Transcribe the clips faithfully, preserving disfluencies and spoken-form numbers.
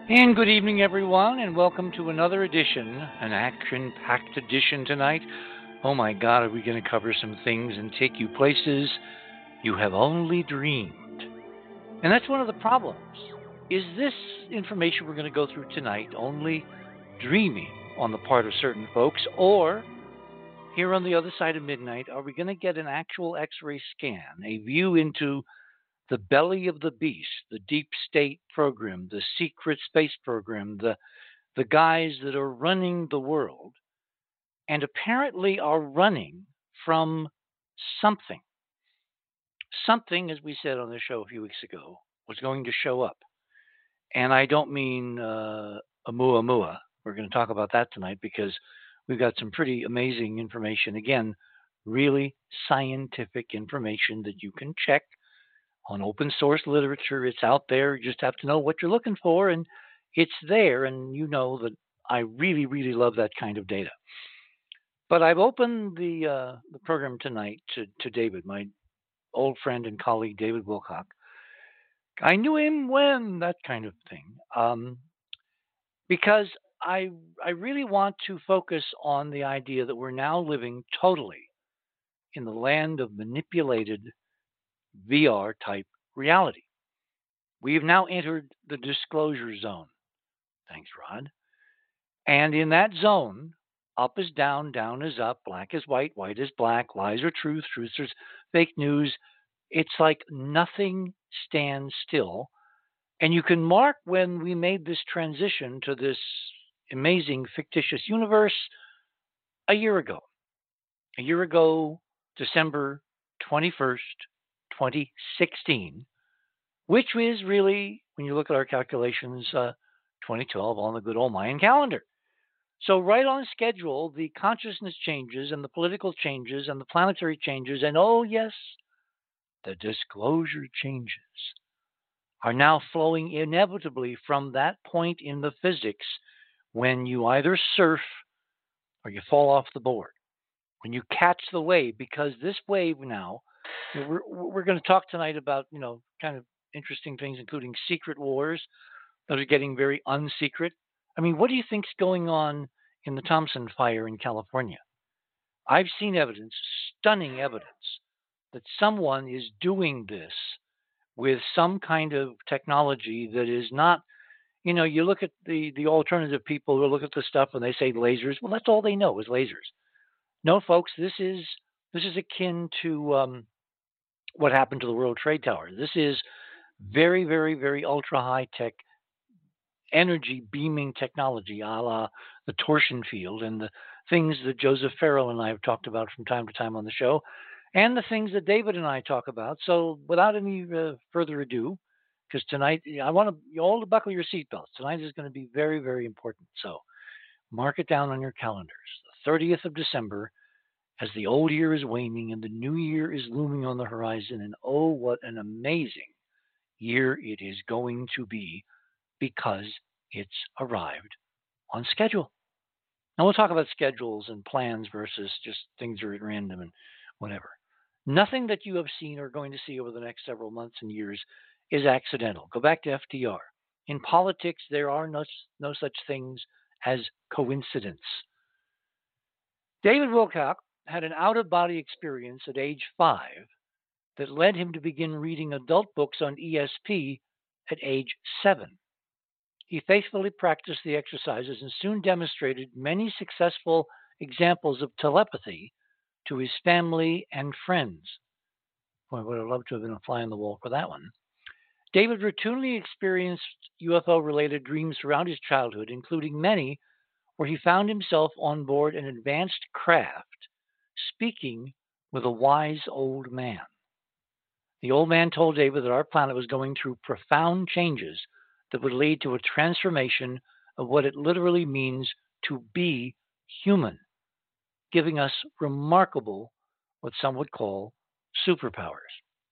And good evening, everyone, and welcome to another edition, an action packed edition tonight. Oh my God, are we going to cover some things and take you places you have only dreamed? And that's one of the problems. Is this information we're going to go through tonight only dreaming on the part of certain folks, or here on the other side of midnight, are we going to get an actual X ray scan, a view into the belly of the beast, the deep state program, the secret space program, the the guys that are running the world and apparently are running from something. Something, as we said on the show a few weeks ago, was going to show up. And I don't mean uh, Oumuamua. We're going to talk about that tonight because we've got some pretty amazing information. Again, really scientific information that you can check on open source literature. It's out there. You just have to know what you're looking for, and it's there. And you know that I really, really love that kind of data. But I've opened the uh, the program tonight to, to David, my old friend and colleague, David Wilcock. I knew him when, that kind of thing, um, because I I really want to focus on the idea that we're now living totally in the land of manipulated V R type reality. We have now entered the disclosure zone. Thanks, Rod. And in that zone, up is down, down is up, black is white, white is black, lies are truth, truth is fake news. It's like nothing stands still. And you can mark when we made this transition to this amazing fictitious universe a year ago. A year ago, December twenty-first, twenty sixteen, which was really, when you look at our calculations, uh, twenty twelve on the good old Mayan calendar. So, right on schedule, the consciousness changes and the political changes and the planetary changes, and oh, yes, the disclosure changes are now flowing inevitably from that point in the physics when you either surf or you fall off the board, when you catch the wave, because this wave now, we're, we're going to talk tonight about, you know, kind of interesting things, including secret wars that are getting very unsecret. I mean, what do you think's going on in the Thompson fire in California? I've seen evidence, stunning evidence, that someone is doing this with some kind of technology that is not, you know, you look at the, the alternative people who look at the stuff and they say lasers. Well, that's all they know is lasers. No, folks, this is this is akin to um, what happened to the World Trade Tower. This is very, very, very ultra high tech energy beaming technology, a la the torsion field and the things that Joseph Farrell and I have talked about from time to time on the show, and the things that David and I talk about. So, without any uh, further ado, because tonight I want you all to buckle your seatbelts. Tonight is going to be very, very important. So, mark it down on your calendars. The thirtieth of December, as the old year is waning and the new year is looming on the horizon. And oh, what an amazing year it is going to be because it's arrived on schedule. Now, we'll talk about schedules and plans versus just things are at random and whatever. Nothing that you have seen or going to see over the next several months and years is accidental. Go back to F D R. In politics, there are no, no such things as coincidence. David Wilcock had an out of body experience at age five that led him to begin reading adult books on E S P at age seven. He faithfully practiced the exercises and soon demonstrated many successful examples of telepathy to his family and friends. Boy, I would have loved to have been a fly on the wall for that one. David routinely experienced U F O related dreams throughout his childhood, including many where he found himself on board an advanced craft speaking with a wise old man. The old man told David that our planet was going through profound changes that would lead to a transformation of what it literally means to be human, giving us remarkable, what some would call, superpowers.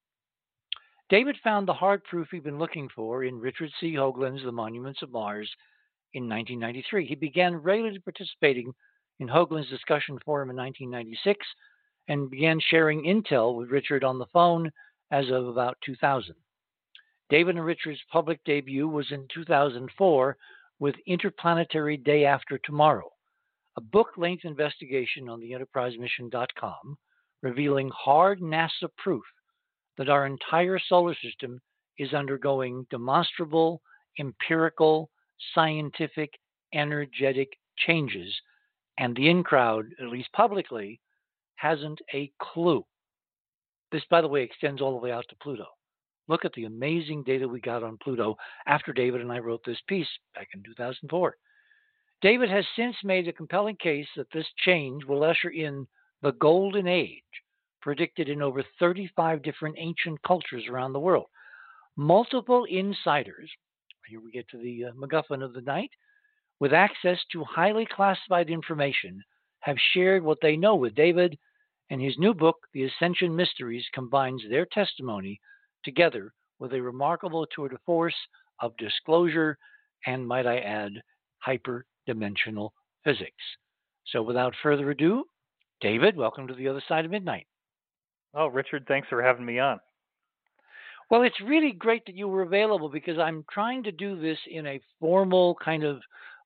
David found the hard proof he'd been looking for in Richard C. Hoagland's The Monuments of Mars in nineteen ninety-three. He began regularly participating in Hoagland's discussion forum in nineteen ninety-six and began sharing intel with Richard on the phone as of about two thousand. David and Richard's public debut was in two thousand four with Interplanetary Day After Tomorrow, a book-length investigation on the enterprise mission dot com revealing hard NASA proof that our entire solar system is undergoing demonstrable, empirical, scientific, energetic changes, and the in-crowd, at least publicly, hasn't a clue. This, by the way, extends all the way out to Pluto. Look at the amazing data we got on Pluto after David and I wrote this piece back in two thousand four. David has since made a compelling case that this change will usher in the golden age predicted in over thirty-five different ancient cultures around the world. Multiple insiders, here we get to the uh, MacGuffin of the night, with access to highly classified information, have shared what they know with David, and his new book, The Ascension Mysteries, combines their testimony together with a remarkable tour de force of disclosure and, might I add, hyperdimensional physics. So without further ado, David, welcome to the other side of midnight. Oh, Richard, thanks for having me on. Well, it's really great that you were available because I'm trying to do this in a formal kind of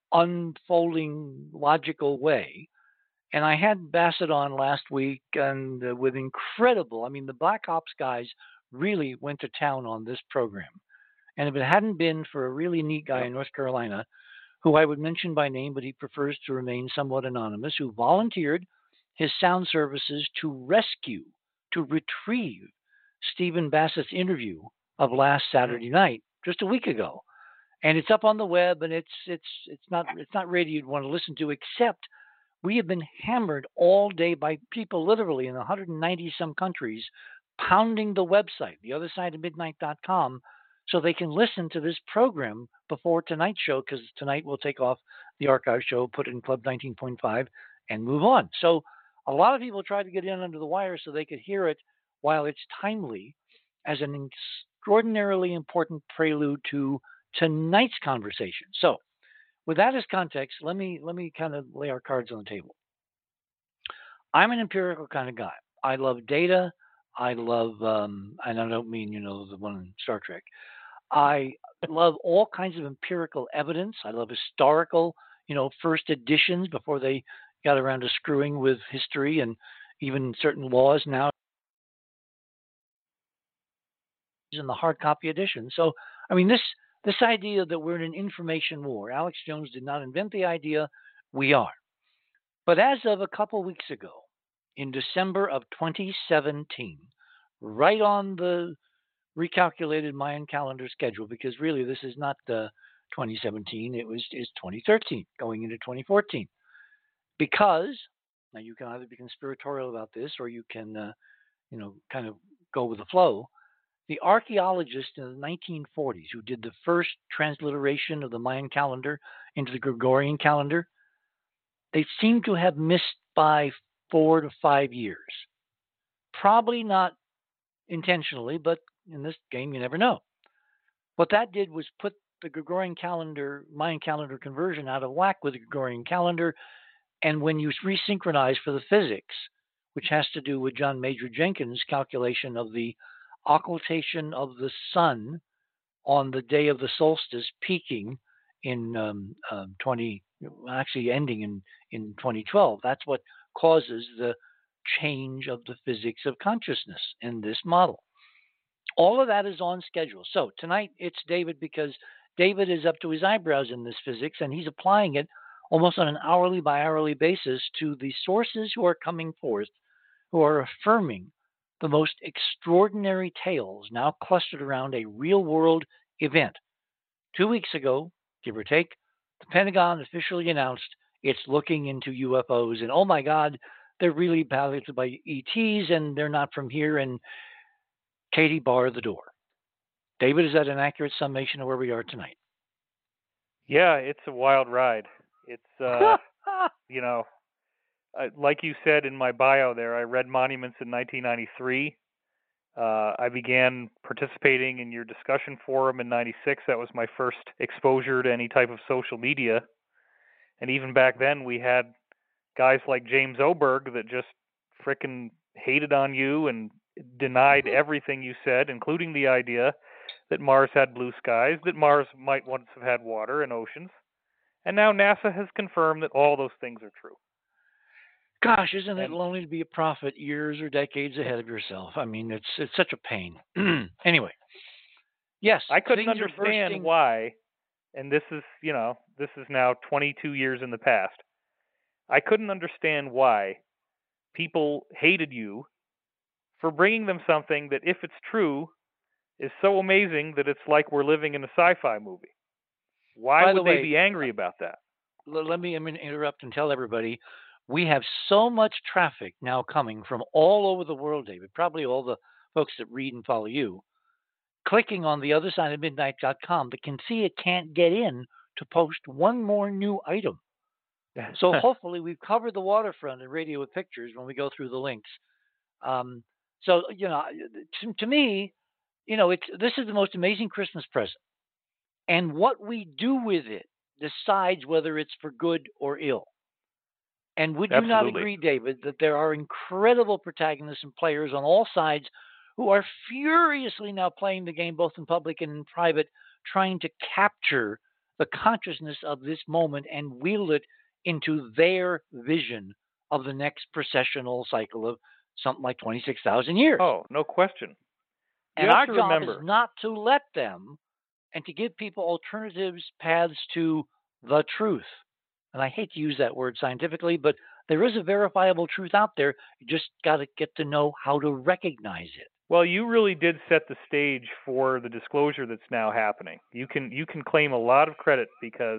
unfolding logical way. And I had Bassett on last week and uh, with incredible, I mean, the Black Ops guys really went to town on this program. And if it hadn't been for a really neat guy Yep. in North Carolina, who I would mention by name, but he prefers to remain somewhat anonymous, who volunteered his sound services to rescue, to retrieve Stephen Bassett's interview of last Saturday night, just a week ago. And it's up on the web, and it's it's it's not it's not radio you'd want to listen to, except we have been hammered all day by people literally in one hundred ninety some countries pounding the website, the other side of midnight dot com, so they can listen to this program before tonight's show, because tonight we'll take off the archive show, put it in Club nineteen point five, and move on. So a lot of people tried to get in under the wire so they could hear it while it's timely as an extraordinarily important prelude to tonight's conversation. So with that as context, let me let me kind of lay our cards on the table. I'm an empirical kind of guy. I love data. I love, um, and I don't mean, you know, the one in Star Trek. I love all kinds of empirical evidence. I love historical, you know, first editions before they got around to screwing with history and even certain laws now in the hard copy edition. So, I mean, this this idea that we're in an information war, Alex Jones did not invent the idea. We are. But as of a couple weeks ago, in December of twenty seventeen, right on the recalculated Mayan calendar schedule, because really this is not the twenty seventeen, it was is twenty thirteen going into twenty fourteen. Because now you can either be conspiratorial about this or you can, uh, you know, kind of go with the flow. The archaeologists in the nineteen forties who did the first transliteration of the Mayan calendar into the Gregorian calendar, they seem to have missed by four to five years. Probably not intentionally, but in this game, you never know. What that did was put the Gregorian calendar, Mayan calendar conversion out of whack with the Gregorian calendar. And when you resynchronize for the physics, which has to do with John Major Jenkins' calculation of the occultation of the sun on the day of the solstice, peaking in um, uh, twenty, actually ending in, in twenty twelve. That's what causes the change of the physics of consciousness in this model. All of that is on schedule. So tonight it's David, because David is up to his eyebrows in this physics, and he's applying it almost on an hourly by hourly basis to the sources who are coming forth, who are affirming the most extraordinary tales now clustered around a real-world event. Two weeks ago, give or take, the Pentagon officially announced it's looking into U F Os, and oh my God, they're really piloted by E Ts, and they're not from here, and Katie, bar the door. David, is that an accurate summation of where we are tonight? Yeah, it's a wild ride. It's, uh, you know, uh, like you said in my bio there, I read Monuments in nineteen ninety-three. Uh, I began participating in your discussion forum in ninety-six. That was my first exposure to any type of social media. And even back then, we had guys like James Oberg that just frickin' hated on you and denied everything you said, including the idea that Mars had blue skies, that Mars might once have had water and oceans. And now NASA has confirmed that all those things are true. Gosh, isn't it And lonely to be a prophet years or decades ahead of yourself? I mean, it's it's such a pain. Anyway, yes, I couldn't things are understand bursting. why, and this is, you know, this is now twenty-two years in the past. I couldn't understand why people hated you for bringing them something that, if it's true, is so amazing that it's like we're living in a sci-fi movie. Why By the would they way, be angry about that? l- let me I mean, interrupt and tell everybody we have so much traffic now coming from all over the world, David, probably all the folks that read and follow you, clicking on the other side of midnight dot com that can see it can't get in to post one more new item. So hopefully we've covered the waterfront and radio with pictures when we go through the links. Um, so, you know, to, to me, you know, it's this is the most amazing Christmas present. And what we do with it decides whether it's for good or ill. And would you not Absolutely. agree, David, that there are incredible protagonists and players on all sides who are furiously now playing the game, both in public and in private, trying to capture the consciousness of this moment and wield it into their vision of the next processional cycle of something like twenty-six thousand years? Oh, no question. You And have our to job remember, is not to let them and to give people alternatives, paths to the truth. And I hate to use that word scientifically, but there is a verifiable truth out there. You just got to get to know how to recognize it. well, you really did set the stage for the disclosure that's now happening. You can you can claim a lot of credit because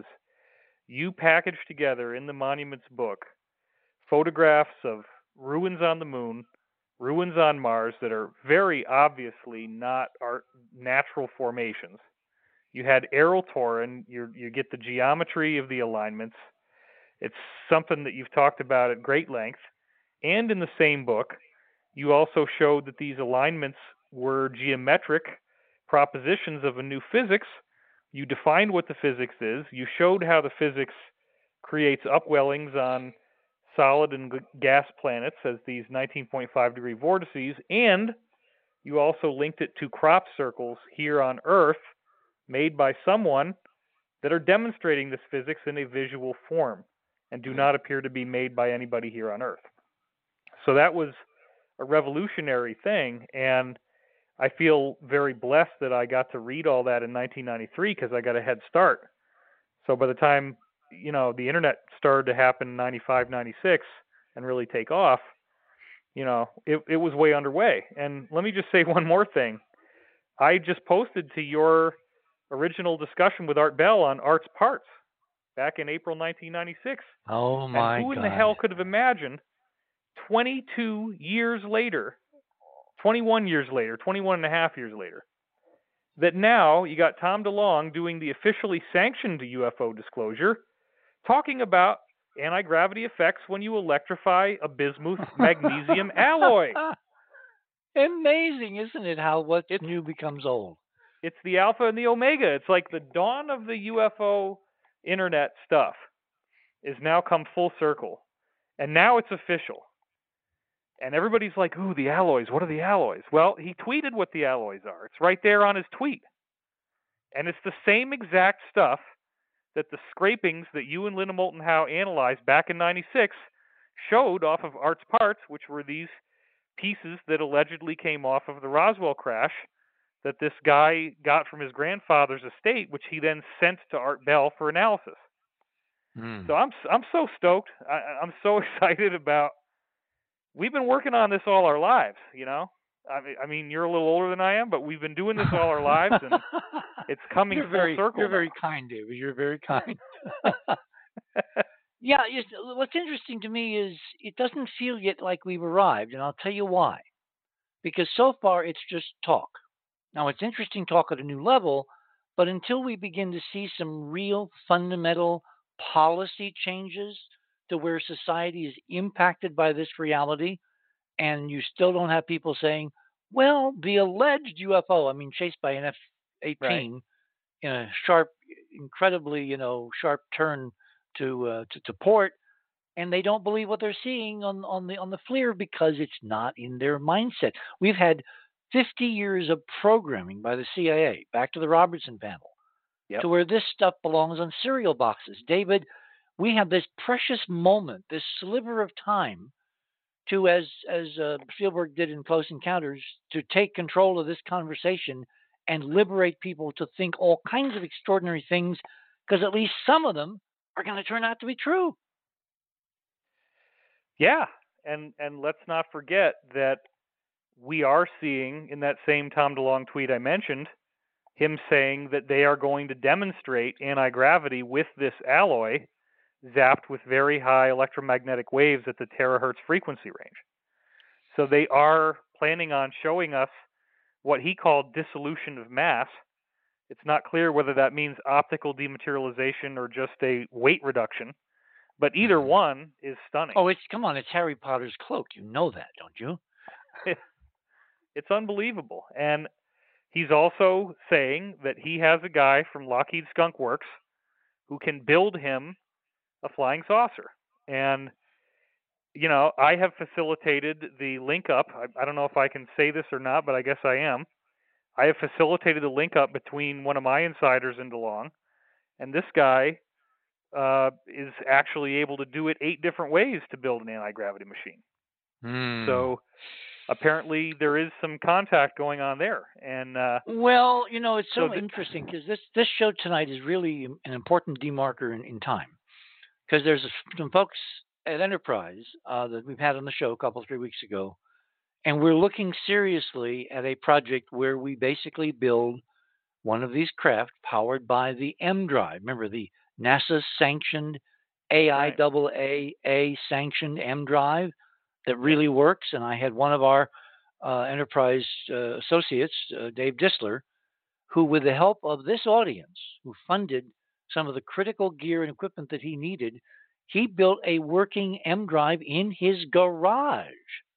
you packaged together in the Monuments book photographs of ruins on the moon, ruins on Mars that are very obviously not art natural formations. You had Errol Torren, you you get the geometry of the alignments. It's something that you've talked about at great length. And in the same book, you also showed that these alignments were geometric propositions of a new physics. You defined what the physics is. You showed how the physics creates upwellings on solid and gas planets as these nineteen point five degree vortices. And you also linked it to crop circles here on Earth made by someone that are demonstrating this physics in a visual form and do not appear to be made by anybody here on Earth. So that was a revolutionary thing, and I feel very blessed that I got to read all that in nineteen ninety-three because I got a head start. So by the time, you know, the internet started to happen in ninety-five, ninety-six and really take off, you know, it, it was way underway. And let me just say one more thing. I just posted to your original discussion with Art Bell on Art's Parts back in April nineteen ninety-six. Oh, my and who in God. the hell could have imagined twenty-two years later, twenty-one years later, twenty-one and a half years later, that now you got Tom DeLonge doing the officially sanctioned U F O disclosure, talking about anti-gravity effects when you electrify a bismuth magnesium alloy. Amazing, isn't it, how what's It's, new becomes old? it's the alpha and the omega. It's like the dawn of the U F O internet stuff is now come full circle. And now it's official. And everybody's like, ooh, the alloys. What are the alloys? Well, he tweeted what the alloys are. It's right there on his tweet. And it's the same exact stuff that the scrapings that you and Linda Moulton Howe analyzed back in ninety-six showed off of Art's Parts, which were these pieces that allegedly came off of the Roswell crash that this guy got from his grandfather's estate, which he then sent to Art Bell for analysis. Mm. So I'm I'm so stoked. I, I'm so excited about. We've been working on this all our lives, you know. I mean, I mean, you're a little older than I am, but we've been doing this all our lives, and it's coming you're full very, circle. You're now. very kind, David. You're very kind. Yeah, it's, what's interesting to me is it doesn't feel yet like we've arrived, and I'll tell you why. Because so far it's just talk. Now, it's interesting talk at a new level, but until we begin to see some real fundamental policy changes to where society is impacted by this reality, and you still don't have people saying, well, the alleged U F O, I mean, chased by an F eighteen Right. in a sharp, incredibly, you know, sharp turn to, uh, to to port, and they don't believe what they're seeing on on the on the FLIR because it's not in their mindset. We've had fifty years of programming by the C I A, back to the Robertson panel, Yep. to where this stuff belongs on cereal boxes. David, we have this precious moment, this sliver of time, to, as as uh, Spielberg did in Close Encounters, to take control of this conversation and liberate people to think all kinds of extraordinary things, because at least some of them are going to turn out to be true. Yeah, and and let's not forget that we are seeing in that same Tom DeLonge tweet I mentioned him saying that they are going to demonstrate anti-gravity with this alloy zapped with very high electromagnetic waves at the terahertz frequency range. So they are planning on showing us what he called dissolution of mass. It's not clear whether that means optical dematerialization or just a weight reduction, but either one is stunning. Oh, it's come on, it's Harry Potter's cloak. You know that, don't you? It's unbelievable. And he's also saying that he has a guy from Lockheed Skunk Works who can build him a flying saucer. And, you know, I have facilitated the link up. I, I don't know if I can say this or not, but I guess I am. I have facilitated the link up between one of my insiders and DeLonge, and this guy uh, is actually able to do it eight different ways to build an anti-gravity machine. Mm. So apparently there is some contact going on there. And uh, well, you know, it's so, so th- interesting because this this show tonight is really an important demarker in, in time, because there's some folks at Enterprise uh, that we've had on the show a couple three weeks ago, and we're looking seriously at a project where we basically build one of these craft powered by the M drive. Remember, the NASA sanctioned A I A A A sanctioned M drive that really works. And I had one of our uh, Enterprise uh, associates, uh, Dave Disler, who, with the help of this audience, who funded some of the critical gear and equipment that he needed, he built a working M drive in his garage.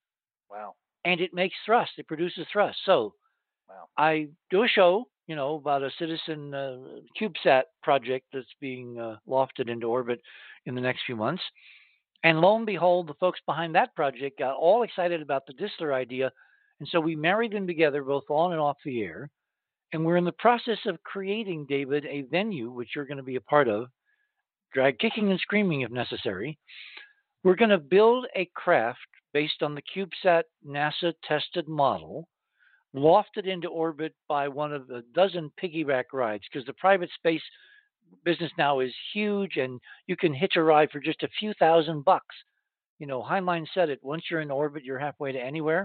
Wow. And it makes thrust. It produces thrust. So wow. I do a show, you know, about a citizen uh, CubeSat project that's being uh, lofted into orbit in the next few months. And lo and behold, the folks behind that project got all excited about the Disler idea. And so we married them together, both on and off the air. And we're in the process of creating, David, a venue, which you're going to be a part of, drag kicking and screaming if necessary. We're going to build a craft based on the CubeSat NASA tested model, lofted into orbit by one of a dozen piggyback rides, because the private space business now is huge, and you can hitch a ride for just a few thousand bucks. You know, Heinlein said it, once you're in orbit, you're halfway to anywhere.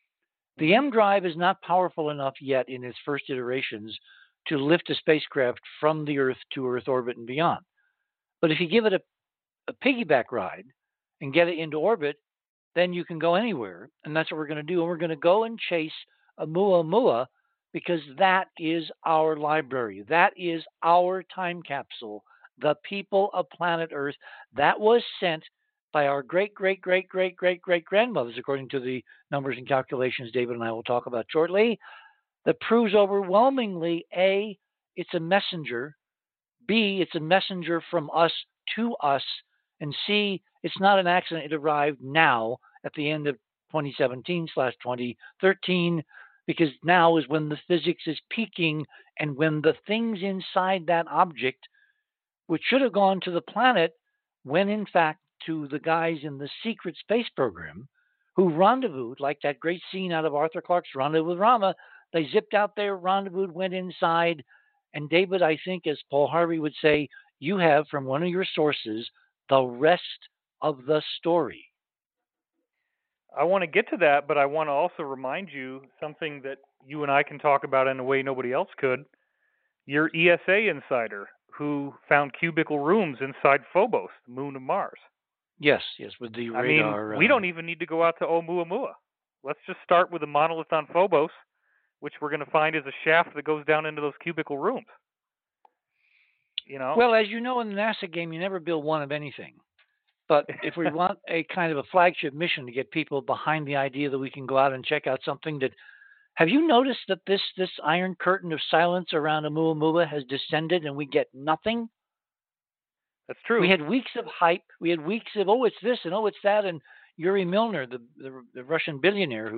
The M drive is not powerful enough yet in its first iterations to lift a spacecraft from the Earth to Earth orbit and beyond. But if you give it a, a piggyback ride and get it into orbit, then you can go anywhere. And that's what we're going to do. And we're going to go and chase Oumuamua, because that is our library. That is our time capsule, the people of planet Earth. That was sent by our great, great, great, great, great, great grandmothers, according to the numbers and calculations David and I will talk about shortly, that proves overwhelmingly, A, it's a messenger, B, it's a messenger from us to us, and C, it's not an accident. It arrived now at the end of twenty seventeen slash twenty thirteen, because now is when the physics is peaking, and when the things inside that object, which should have gone to the planet, went in fact to the guys in the secret space program who rendezvoused, like that great scene out of Arthur Clarke's Rendezvous with Rama. They zipped out there, rendezvoused, went inside. And David, I think, as Paul Harvey would say, you have from one of your sources the rest of the story. I want to get to that, but I want to also remind you something that you and I can talk about in a way nobody else could. Your E S A insider who found cubicle rooms inside Phobos, the moon of Mars. Yes, yes, with the radar. I mean, we uh, don't even need to go out to Oumuamua. Let's just start with the monolith on Phobos, which we're going to find is a shaft that goes down into those cubicle rooms. You know? Well, as you know, in the NASA game, you never build one of anything. But if we want a kind of a flagship mission to get people behind the idea that we can go out and check out something that, have you noticed that this this iron curtain of silence around Oumuamua has descended and we get nothing? That's true. We had weeks of hype. We had weeks of, oh, it's this and oh, it's that. And Yuri Milner, the, the, the Russian billionaire who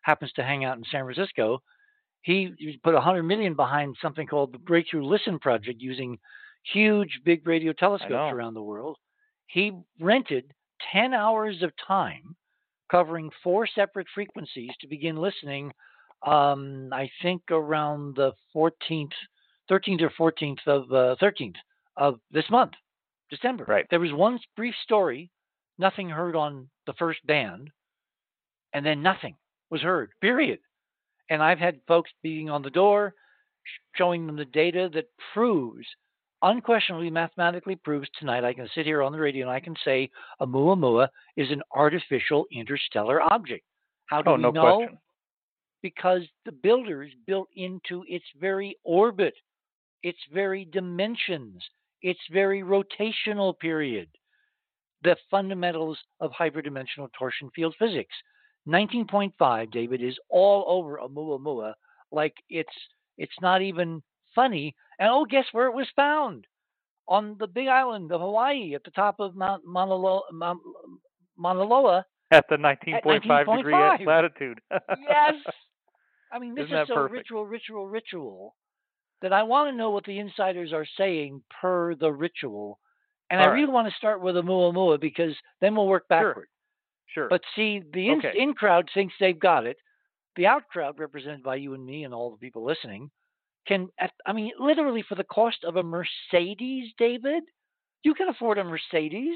happens to hang out in San Francisco. He, he put a hundred million behind something called the Breakthrough Listen Project, using huge big radio I telescopes know. around the world. He rented ten hours of time covering four separate frequencies to begin listening. Um, I think around the fourteenth, thirteenth or fourteenth of uh, thirteenth of this month, December. Right. There was one brief story, nothing heard on the first band, and then nothing was heard. Period. And I've had folks beating on the door, showing them the data that proves, unquestionably mathematically proves tonight. I can sit here on the radio and I can say Oumuamua is an artificial interstellar object. How do Oh, we no know? question. Because the builders built into its very orbit, its very dimensions, its very rotational period, the fundamentals of hyperdimensional torsion field physics. nineteen point five, David, is all over Oumuamua like it's it's not even funny. And oh, guess where it was found? On the big island of Hawaii at the top of Mount Mauna Loa, Mount Mauna Loa At the nineteen at point five degree nineteen point five. latitude. Yes. I mean, this Isn't is that so perfect? ritual, ritual, ritual that I want to know what the insiders are saying per the ritual. And All I right. really want to start with Oumuamua because then we'll work Sure. backward. Sure. But see, the in, Okay. in crowd thinks they've got it. The out crowd, represented by you and me and all the people listening, can, at, I mean, literally for the cost of a Mercedes, David, you can afford a Mercedes.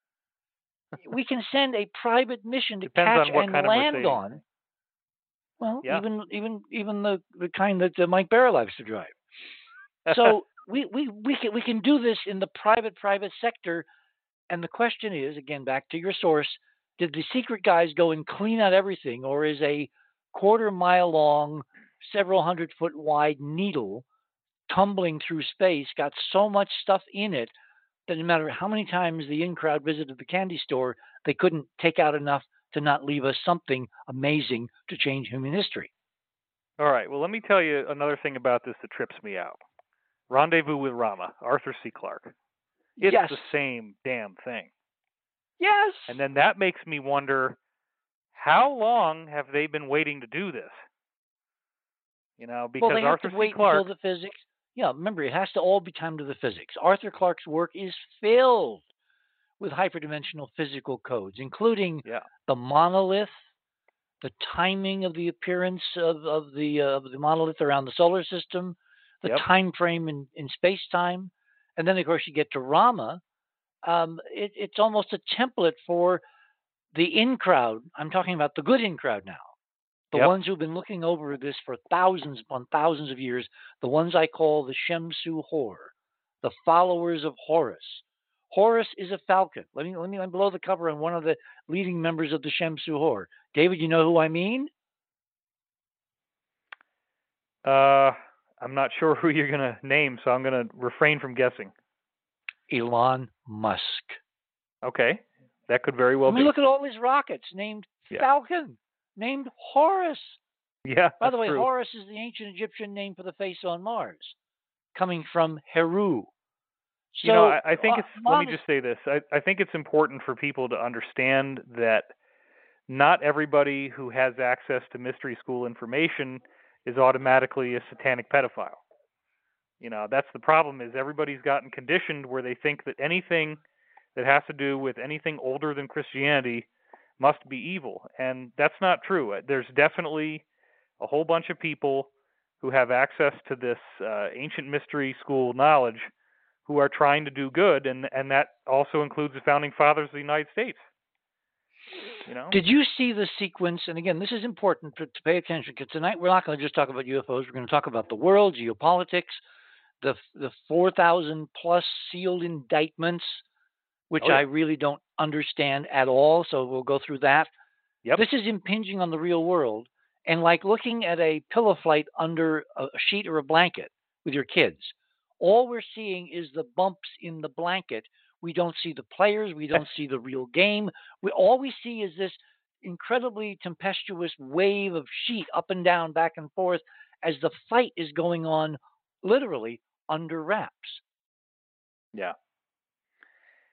We can send a private mission to Depends catch on what and kind of land Mercedes. on. Well, Yeah. even even even the, the kind that uh, Mike Barra likes to drive. So we, we, we can we can do this in the private private sector. And the question is, again, back to your source, did the secret guys go and clean out everything, or is a quarter mile long, several hundred foot wide needle tumbling through space got so much stuff in it that no matter how many times the in crowd visited the candy store, they couldn't take out enough to not leave us something amazing to change human history? All right. Well, let me tell you another thing about this that trips me out. Rendezvous with Rama, Arthur C. Clarke. It's yes. the same damn thing. Yes. And then that makes me wonder, how long have they been waiting to do this? You know, because well, they have Arthur to C. wait Clarke. until the physics. Yeah, remember, it has to all be timed to the physics. Arthur Clarke's work is filled with hyperdimensional physical codes, including yeah. the monolith, the timing of the appearance of, of the uh, of the monolith around the solar system, the Yep. time frame in, in space time, and then of course you get to Rama. Um, it, it's almost a template for the in crowd. I'm talking about the good in crowd now. The Yep. ones who've been looking over this for thousands upon thousands of years, the ones I call the Shemsu Hor, the followers of Horus. Horus is a falcon. Let me let me blow the cover on one of the leading members of the Shemsu Hor. David, you know who I mean? Uh, I'm not sure who you're going to name, so I'm going to refrain from guessing. Elon Musk. Okay, that could very well I mean, be. look at all these rockets named yeah. Falcon, named Horus. Yeah. By the way, true. Horus is the ancient Egyptian name for the face on Mars, coming from Heru. So, you know, I, I think uh, it's. Mon- let me just say this. I, I think it's important for people to understand that not everybody who has access to mystery school information is automatically a satanic pedophile. You know, that's the problem. Is everybody's gotten conditioned where they think that anything that has to do with anything older than Christianity must be evil, and that's not true. There's definitely a whole bunch of people who have access to this uh, ancient mystery school knowledge who are trying to do good, and and that also includes the founding fathers of the United States. You know? Did you see the sequence? And again, this is important to, to pay attention because tonight we're not going to just talk about U F Os. We're going to talk about the world, geopolitics, the the four thousand plus sealed indictments, which oh, yeah. I really don't understand at all. So we'll go through that. Yep. This is impinging on the real world. And like looking at a pillow fight under a sheet or a blanket with your kids, all we're seeing is the bumps in the blanket. We don't see the players. We don't see the real game. We, all we see is this incredibly tempestuous wave of sheet up and down, back and forth, as the fight is going on literally under wraps. Yeah.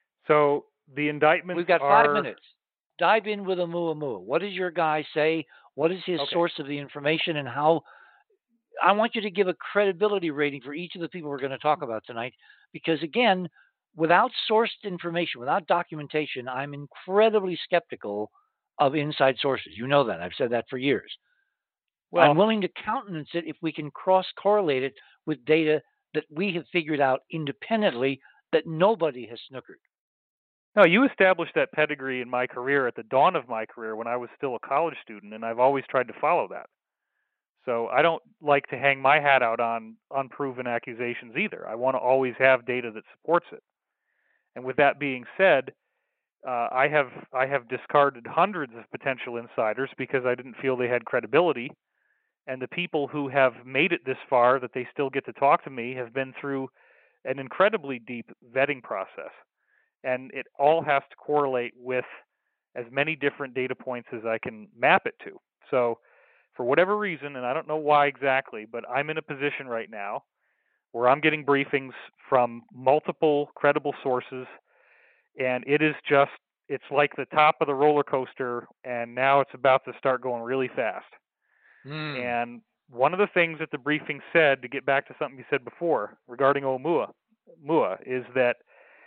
So the indictments We've got are... five minutes. Dive in with Oumuamua. What does your guy say? What is his Okay. source of the information, and how? I want you to give a credibility rating for each of the people we're going to talk about tonight, because again, without sourced information, without documentation, I'm incredibly skeptical of inside sources. You know that. I've said that for years. Well, I'm willing to countenance it if we can cross correlate it with data that we have figured out independently that nobody has snookered. no, you established that pedigree in my career at the dawn of my career when I was still a college student, and I've always tried to follow that. So I don't like to hang my hat out on unproven accusations either. I want to always have data that supports it. And with that being said, uh, I have I have discarded hundreds of potential insiders because I didn't feel they had credibility. And the people who have made it this far that they still get to talk to me have been through an incredibly deep vetting process. And it all has to correlate with as many different data points as I can map it to. So for whatever reason, and I don't know why exactly, but I'm in a position right now where I'm getting briefings from multiple credible sources, and it is just, it's like the top of the roller coaster, and now it's about to start going really fast. Mm. And one of the things that the briefing said, to get back to something you said before regarding Oumuamua, Mua, is that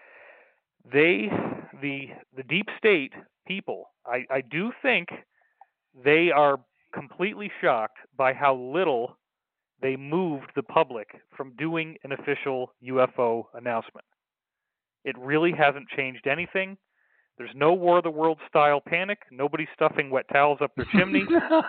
they, the the deep state people, I, I do think they are completely shocked by how little they moved the public from doing an official U F O announcement. It really hasn't changed anything. There's no War of the Worlds style panic. Nobody's stuffing wet towels up their chimney.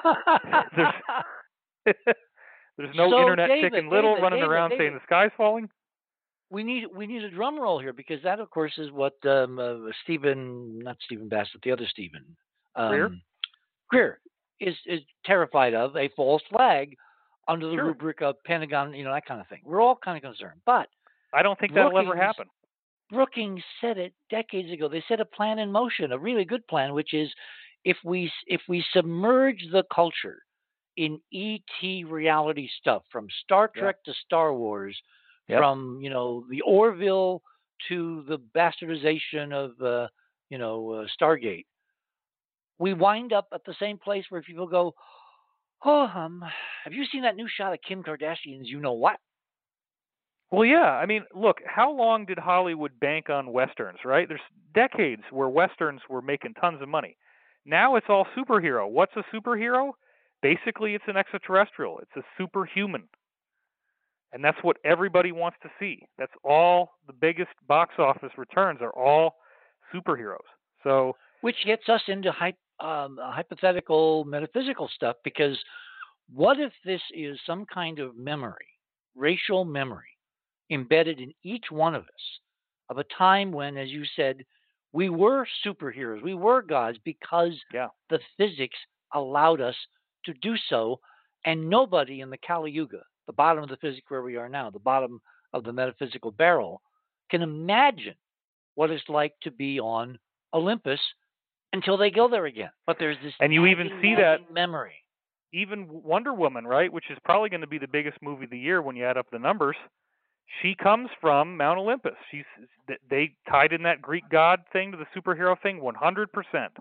there's, there's no So, internet David, chicken little David, running David, around David. saying the sky's falling. We need we need a drum roll here, because that, of course, is what um, uh, Stephen, not Stephen Bassett, the other Stephen, um, Greer? Greer is is terrified of, a false flag under the Sure. rubric of Pentagon, you know, that kind of thing. We're all kind of concerned, but I don't think that'll ever Brookings- happen. Brookings said it decades ago. They set a plan in motion, a really good plan, which is if we if we submerge the culture in E T reality stuff, from Star Yeah. Trek to Star Wars, Yep. from you know the Orville to the bastardization of uh, you know uh, Stargate, we wind up at the same place where people go, "Oh, um, have you seen that new shot of Kim Kardashian's? You know what?" Well, yeah. I mean, look, how long did Hollywood bank on Westerns, right? There's decades where Westerns were making tons of money. Now it's all superhero. What's a superhero? Basically, it's an extraterrestrial. It's a superhuman. And that's what everybody wants to see. That's all the biggest box office returns are all superheroes. So, which gets us into hy- um, hypothetical metaphysical stuff, because what if this is some kind of memory, racial memory, embedded in each one of us, of a time when, as you said, we were superheroes, we were gods, because yeah. the physics allowed us to do so, and nobody in the Kali Yuga, the bottom of the physics where we are now, the bottom of the metaphysical barrel, can imagine what it's like to be on Olympus until they go there again. But there's this And you even nagging, see nagging that memory. Even Wonder Woman, right, which is probably going to be the biggest movie of the year when you add up the numbers, she comes from Mount Olympus. She's they tied in that Greek god thing to the superhero thing one hundred percent.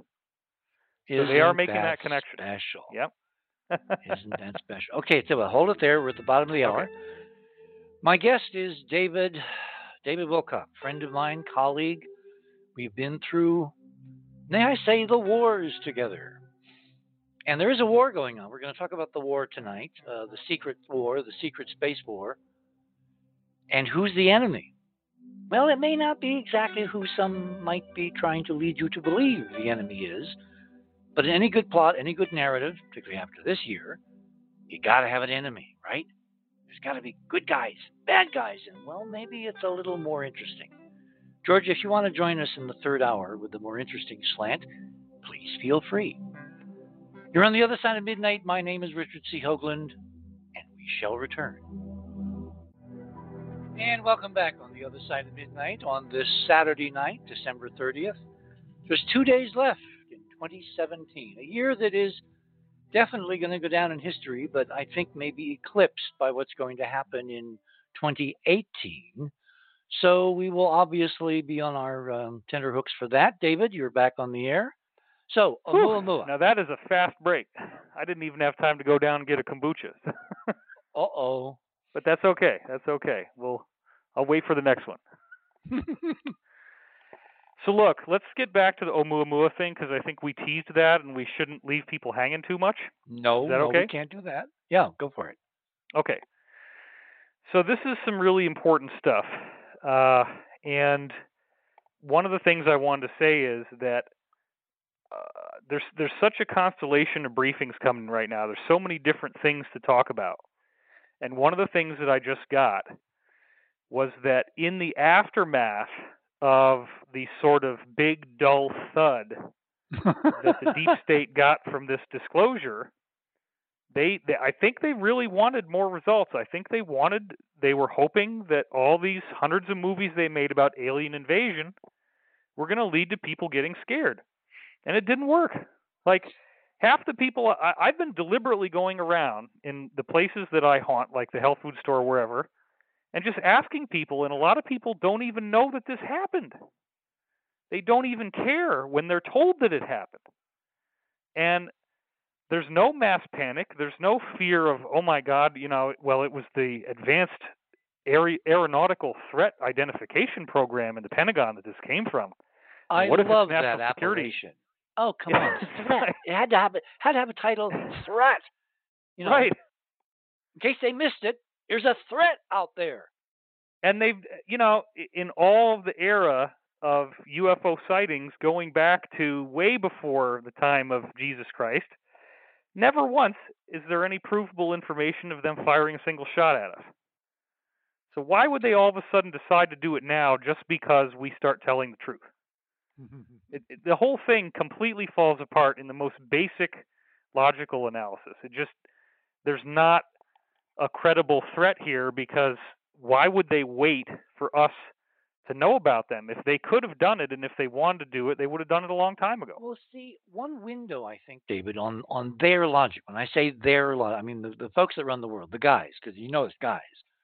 So they are making that, that connection. Special. Yep. Isn't that special? Okay, so well, hold it there. We're at the bottom of the hour. Okay. My guest is David David Wilcock, friend of mine, colleague. We've been through, may I say, the wars together. And there is a war going on. We're going to talk about the war tonight, uh, the secret war, the secret space war. And who's the enemy? Well, it may not be exactly who some might be trying to lead you to believe the enemy is. But in any good plot, any good narrative, particularly after this year, you got to have an enemy, right? There's got to be good guys, bad guys, and, well, maybe it's a little more interesting. Georgia, if you want to join us in the third hour with the more interesting slant, please feel free. You're on the other side of midnight. My name is Richard C. Hoagland, and we shall return. And welcome back on the other side of midnight on this Saturday night, December thirtieth. There's two days left in twenty seventeen, a year that is definitely going to go down in history, but I think maybe eclipsed by what's going to happen in twenty eighteen. So we will obviously be on our um, tenterhooks for that. David, you're back on the air. So, Whew. Oumuamua. Now that is a fast break. I didn't even have time to go down and get a kombucha. Uh-oh. But that's okay. That's okay. We'll, I'll wait for the next one. So look, let's get back to the Oumuamua thing because I think we teased that and we shouldn't leave people hanging too much. No, is that no, okay? we can't do that. Yeah, go for it. Okay. So this is some really important stuff. Uh, and one of the things I wanted to say is that uh, there's there's such a constellation of briefings coming right now. There's so many different things to talk about. And one of the things that I just got was that in the aftermath of the sort of big dull thud that the deep state got from this disclosure, they, they I think they really wanted more results. I think they wanted they were hoping that all these hundreds of movies they made about alien invasion were going to lead to people getting scared. And it didn't work. Like half the people I, I've been deliberately going around in the places that I haunt, like the health food store, wherever, and just asking people, and a lot of people don't even know that this happened. They don't even care when they're told that it happened. And there's no mass panic. There's no fear of, oh my God, you know, well, it was the Advanced Aer- Aeronautical Threat Identification Program in the Pentagon that this came from. I what if it's love national that security? appellation. Oh, come on. Threat. It had to have it had to have a title, threat. You know, Right. in case they missed it, there's a threat out there. And they've, you know, in all of the era of U F O sightings going back to way before the time of Jesus Christ, never once is there any provable information of them firing a single shot at us. So why would they all of a sudden decide to do it now just because we start telling the truth? It, it, the whole thing completely falls apart in the most basic logical analysis. It just, there's not a credible threat here because why would they wait for us to know about them? If they could have done it and if they wanted to do it, they would have done it a long time ago. Well, see, one window, I think, David, on, on their logic, when I say their logic, I mean the, the folks that run the world, the guys, because you know it's guys.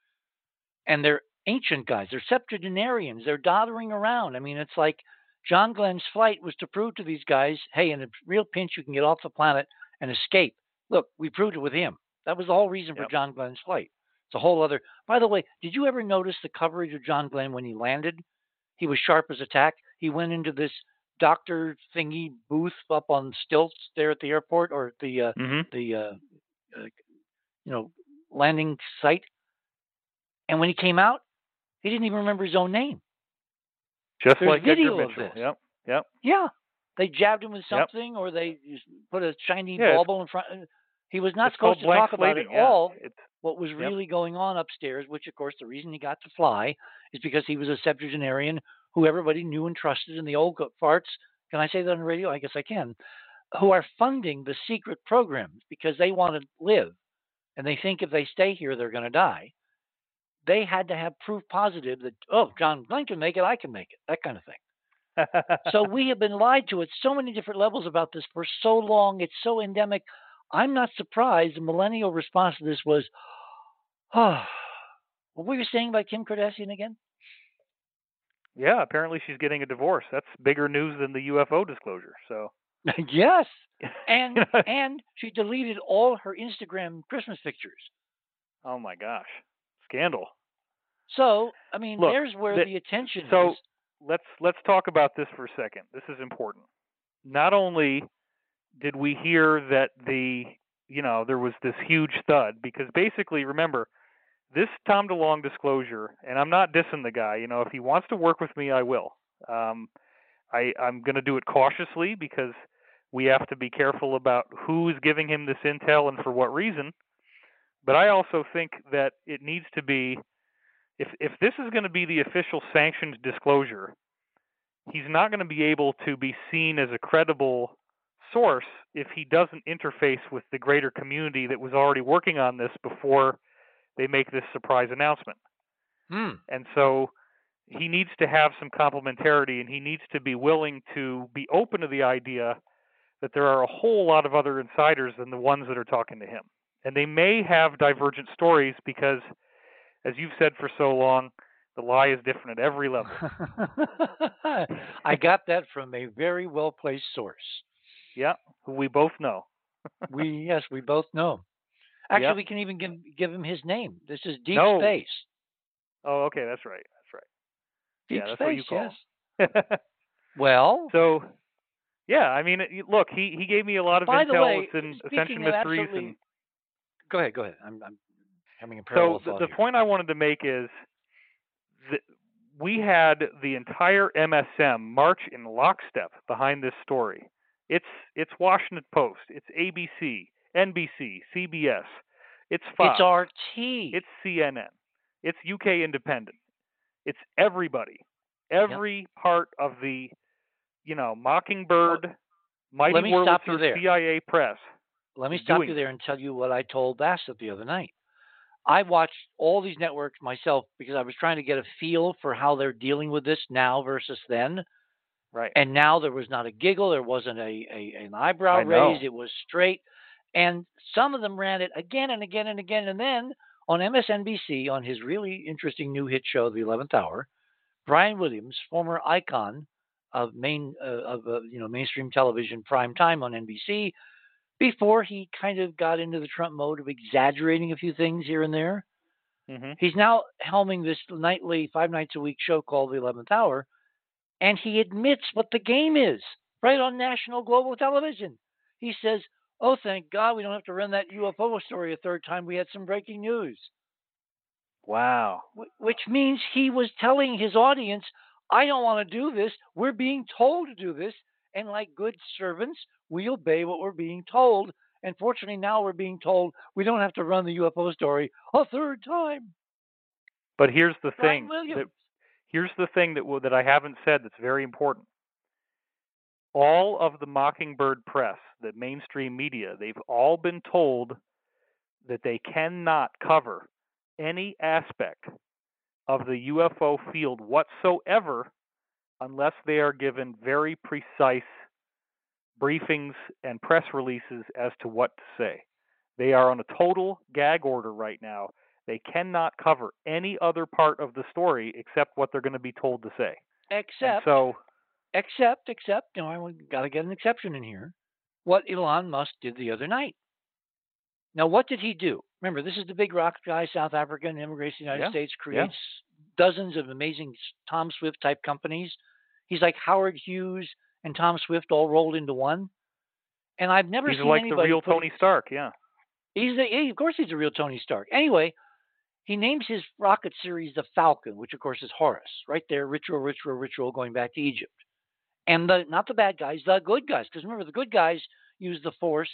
And they're ancient guys. They're septuagenarians. They're doddering around. I mean, it's like John Glenn's flight was to prove to these guys, hey, in a real pinch, you can get off the planet and escape. Look, we proved it with him. That was the whole reason Yep. for John Glenn's flight. It's a whole other. By the way, did you ever notice the coverage of John Glenn when he landed? He was sharp as a tack. He went into this doctor thingy booth up on stilts there at the airport or at the uh, mm-hmm. the uh, uh, you know landing site. And when he came out, he didn't even remember his own name. Just There's like video Edgar of Mitchell. this. Yep. Yep. Yeah, they jabbed him with Yep. something, or they just put a shiny Yeah, bauble in front. He was not it's supposed called to blank talk about slating. it Yeah. all. It's, What was yep. really going on upstairs, which of course the reason he got to fly is because he was a septuagenarian who everybody knew and trusted, and the old farts. Can I say that on the radio? I guess I can. Who are funding the secret programs because they want to live, and they think if they stay here they're going to die. They had to have proof positive that, oh, John Glenn can make it, I can make it, that kind of thing. So we have been lied to at so many different levels about this for so long. It's so endemic. I'm not surprised the millennial response to this was, oh, what were you saying about Kim Kardashian again? Yeah, apparently she's getting a divorce. That's bigger news than the U F O disclosure. So yes. And and she deleted all her Instagram Christmas pictures. Oh my gosh. Scandal. So, I mean, Look, there's where the, the attention so is. let's let's talk about this for a second. This is important. Not only did we hear that the you know there was this huge thud, because basically, remember, this Tom DeLonge disclosure, and I'm not dissing the guy. You know, if he wants to work with me, I will. Um, I I'm going to do it cautiously because we have to be careful about who is giving him this intel and for what reason. But I also think that it needs to be, if if this is going to be the official sanctioned disclosure, he's not going to be able to be seen as a credible source if he doesn't interface with the greater community that was already working on this before they make this surprise announcement. Hmm. And so he needs to have some complementarity, and he needs to be willing to be open to the idea that there are a whole lot of other insiders than the ones that are talking to him. And they may have divergent stories because, as you've said for so long, the lie is different at every level. I got that from a very well-placed source. Yeah, who we both know. We yes, we both know. Actually, Yep. we can even give give him his name. This is Deep No. Space. Oh, okay, that's right. That's right. Deep Yeah, that's what Space, you yes. call him. Well, So, yeah, I mean, it- look, he he gave me a lot of by the intel. way, It's in Ascension speaking of Mysteries, absolutely, and go ahead, go ahead. I'm, I'm having a so parallel the, thought the here. point I wanted to make is that we had the entire M S M march in lockstep behind this story. It's it's Washington Post, it's A B C, N B C, C B S, it's It's Fox, R T. it's C N N, it's U K Independent, it's everybody, Yep. every part of the, you know, Mockingbird, Oh, Mighty let me stop you Wurlitzer, there. C I A press. Let me is stop doing you this. there and tell you what I told Bassett the other night. I watched all these networks myself because I was trying to get a feel for how they're dealing with this now versus then. Right. And now there was not a giggle, there wasn't a, a an eyebrow I know. raised, it was straight. And some of them ran it again and again and again. And then on M S N B C, on his really interesting new hit show, The eleventh Hour, Brian Williams, former icon of main uh, of uh, you know mainstream television prime time on N B C, before he kind of got into the Trump mode of exaggerating a few things here and there. Mm-hmm. He's now helming this nightly, five nights a week show called The eleventh Hour, and he admits what the game is right on national global television. He says, "Oh, thank God we don't have to run that U F O story a third time. We had some breaking news." Wow. Which means he was telling his audience, "I don't want to do this. We're being told to do this. And like good servants, we obey what we're being told. And fortunately, now we're being told we don't have to run the U F O story a third time." But here's the Brian thing. Williams. That, here's the thing that that I haven't said that's very important. All of the Mockingbird press, the mainstream media, they've all been told that they cannot cover any aspect of the U F O field whatsoever unless they are given very precise briefings and press releases as to what to say. They are on a total gag order right now. They cannot cover any other part of the story except what they're going to be told to say. Except, and so, except, except, you know, I got to get an exception in here. What Elon Musk did the other night. Now, what did he do? Remember, this is the big rock guy, South African, immigrates to the United yeah, States, yeah. creates dozens of amazing Tom Swift type companies. He's like Howard Hughes and Tom Swift all rolled into one. And I've never He's seen like anybody the real put, Tony Stark, yeah. He's the, yeah, of course he's a real Tony Stark. Anyway, he names his rocket series the Falcon, which of course is Horus, right there, ritual, ritual, ritual, going back to Egypt. And the not the bad guys, the good guys, because remember the good guys use the Force.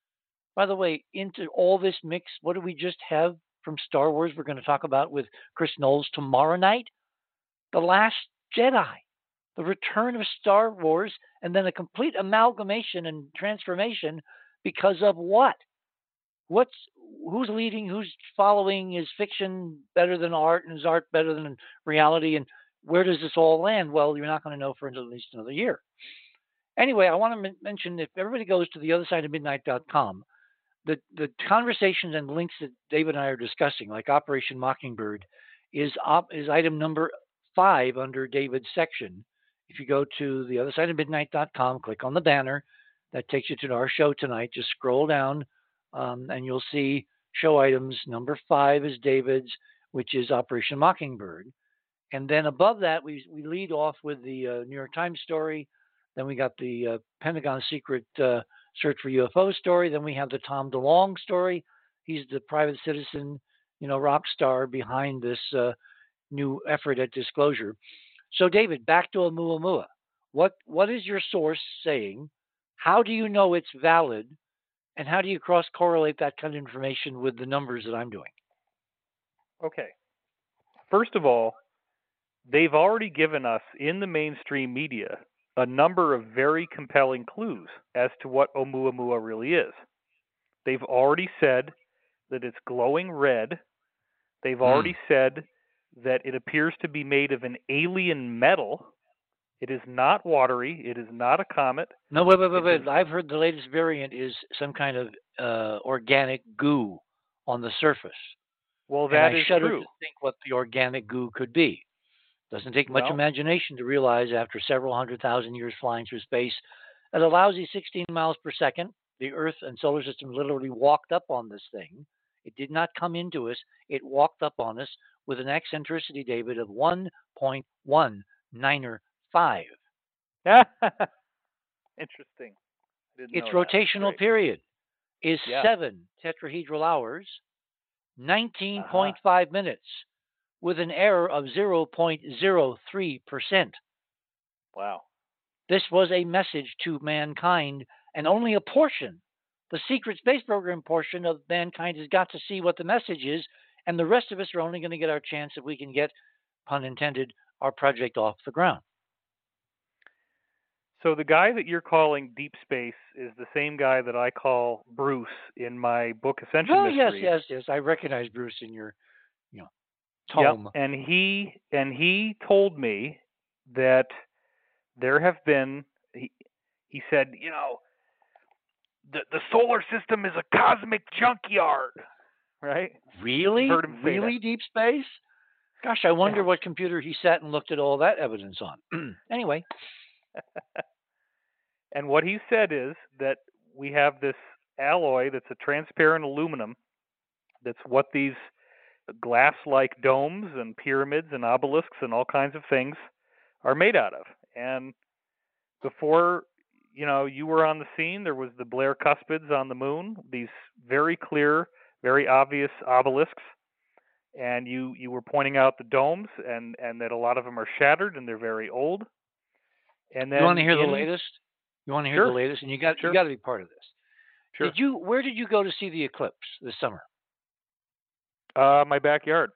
By the way, into all this mix, what do we just have from Star Wars? We're going to talk about with Chris Knowles tomorrow night. The Last Jedi, the return of Star Wars, and then a complete amalgamation and transformation because of what? What's who's leading? Who's following? Is fiction better than art, and is art better than reality? And where does this all land? Well, you're not going to know for at least another year. Anyway, I want to m- mention if everybody goes to the other side of midnight dot com, the the conversations and links that David and I are discussing, like Operation Mockingbird, is op, is item number five under David's section. If you go to the other side of midnight dot com, click on the banner that takes you to our show tonight. Just scroll down, um, and you'll see show items. Number five is David's, which is Operation Mockingbird, and then above that we we lead off with the uh, New York Times story. Then we got the uh, Pentagon secret uh, search for U F O story. Then we have the Tom DeLonge story. He's the private citizen, you know, rock star behind this uh, new effort at disclosure. So, David, back to Oumuamua. What what is your source saying? How do you know it's valid? And how do you cross correlate that kind of information with the numbers that I'm doing? Okay. First of all, they've already given us in the mainstream media a number of very compelling clues as to what Oumuamua really is. They've already said that it's glowing red. They've already Hmm. said that it appears to be made of an alien metal. It is not watery. It is not a comet. No, wait, wait, wait, It wait. does- I've heard the latest variant is some kind of uh, organic goo on the surface. Well, And that I is shudder true. to think what the organic goo could be. Doesn't take much Well, imagination to realize after several hundred thousand years flying through space, At a lousy sixteen miles per second, the Earth and solar system literally walked up on this thing. It did not come into us. It walked up on us with an eccentricity, David, of one point one nine five. Interesting. Didn't Its know that. rotational Great. period is Yeah. seven tetrahedral hours, nineteen point Uh-huh. five minutes, with an error of zero point zero three percent. Wow. This was a message to mankind, and only a portion, the secret space program portion of mankind, has got to see what the message is, and the rest of us are only going to get our chance if we can get, pun intended, our project off the ground. So the guy that you're calling Deep Space is the same guy that I call Bruce in my book Ascension Oh, Mysteries. yes, yes, yes. I recognize Bruce in your, you know, tome. Yep. And he and he told me that there have been. He, he said, you know, the the solar system is a cosmic junkyard, right? Really? Heard him say really that. deep space? Gosh, I wonder Yeah. what computer he sat and looked at all that evidence on. Anyway. And what he said is that we have this alloy that's a transparent aluminum. That's what these glass-like domes and pyramids and obelisks and all kinds of things are made out of. And before, you know, you were on the scene, there was the Blair Cuspids on the moon, these very clear, very obvious obelisks. And you, you were pointing out the domes and, and that a lot of them are shattered and they're very old. And then you want to hear in, the latest? You want to hear sure. the latest? And you got sure. you got to be part of this. Sure. Did you? Where did you go to see the eclipse this summer? Uh, my backyard.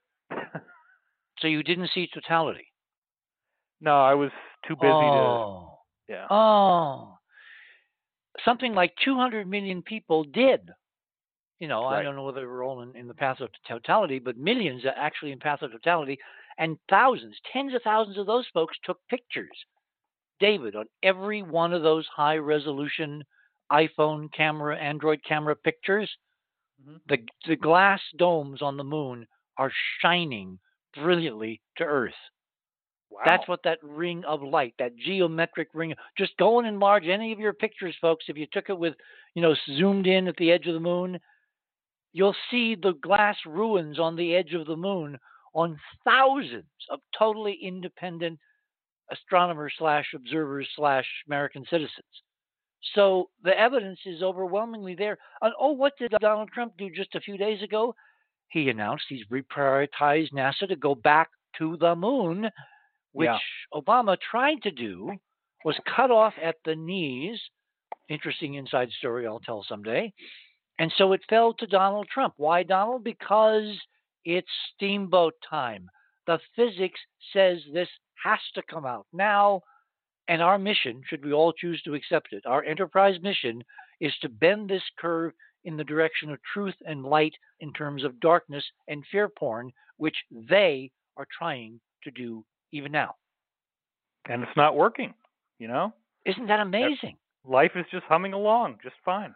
So you didn't see totality? No, I was too busy oh. to. Yeah. Oh. Something like two hundred million people did. You know, Right. I don't know whether we're all in, in the path of totality, but millions are actually in path of totality, and thousands, tens of thousands of those folks took pictures. David, on every one of those high-resolution iPhone camera, Android camera pictures, mm-hmm. the the glass domes on the moon are shining brilliantly to Earth. Wow. That's what that ring of light, that geometric ring. Just go and enlarge any of your pictures, folks. If you took it with, you know, zoomed in at the edge of the moon, you'll see the glass ruins on the edge of the moon on thousands of totally independent astronomers slash observers slash American citizens. So the evidence is overwhelmingly there. And oh, what did Donald Trump do just a few days ago? He announced he's reprioritized NASA to go back to the moon, which yeah. Obama tried to do, was cut off at the knees. Interesting inside story I'll tell someday. And so it fell to Donald Trump. Why, Donald? Because it's steamboat time. The physics says this has to come out now. And our mission, should we all choose to accept it, our enterprise mission is to bend this curve in the direction of truth and light in terms of darkness and fear porn, which they are trying to do even now. And it's not working, you know? Isn't that amazing? Life is just humming along just fine.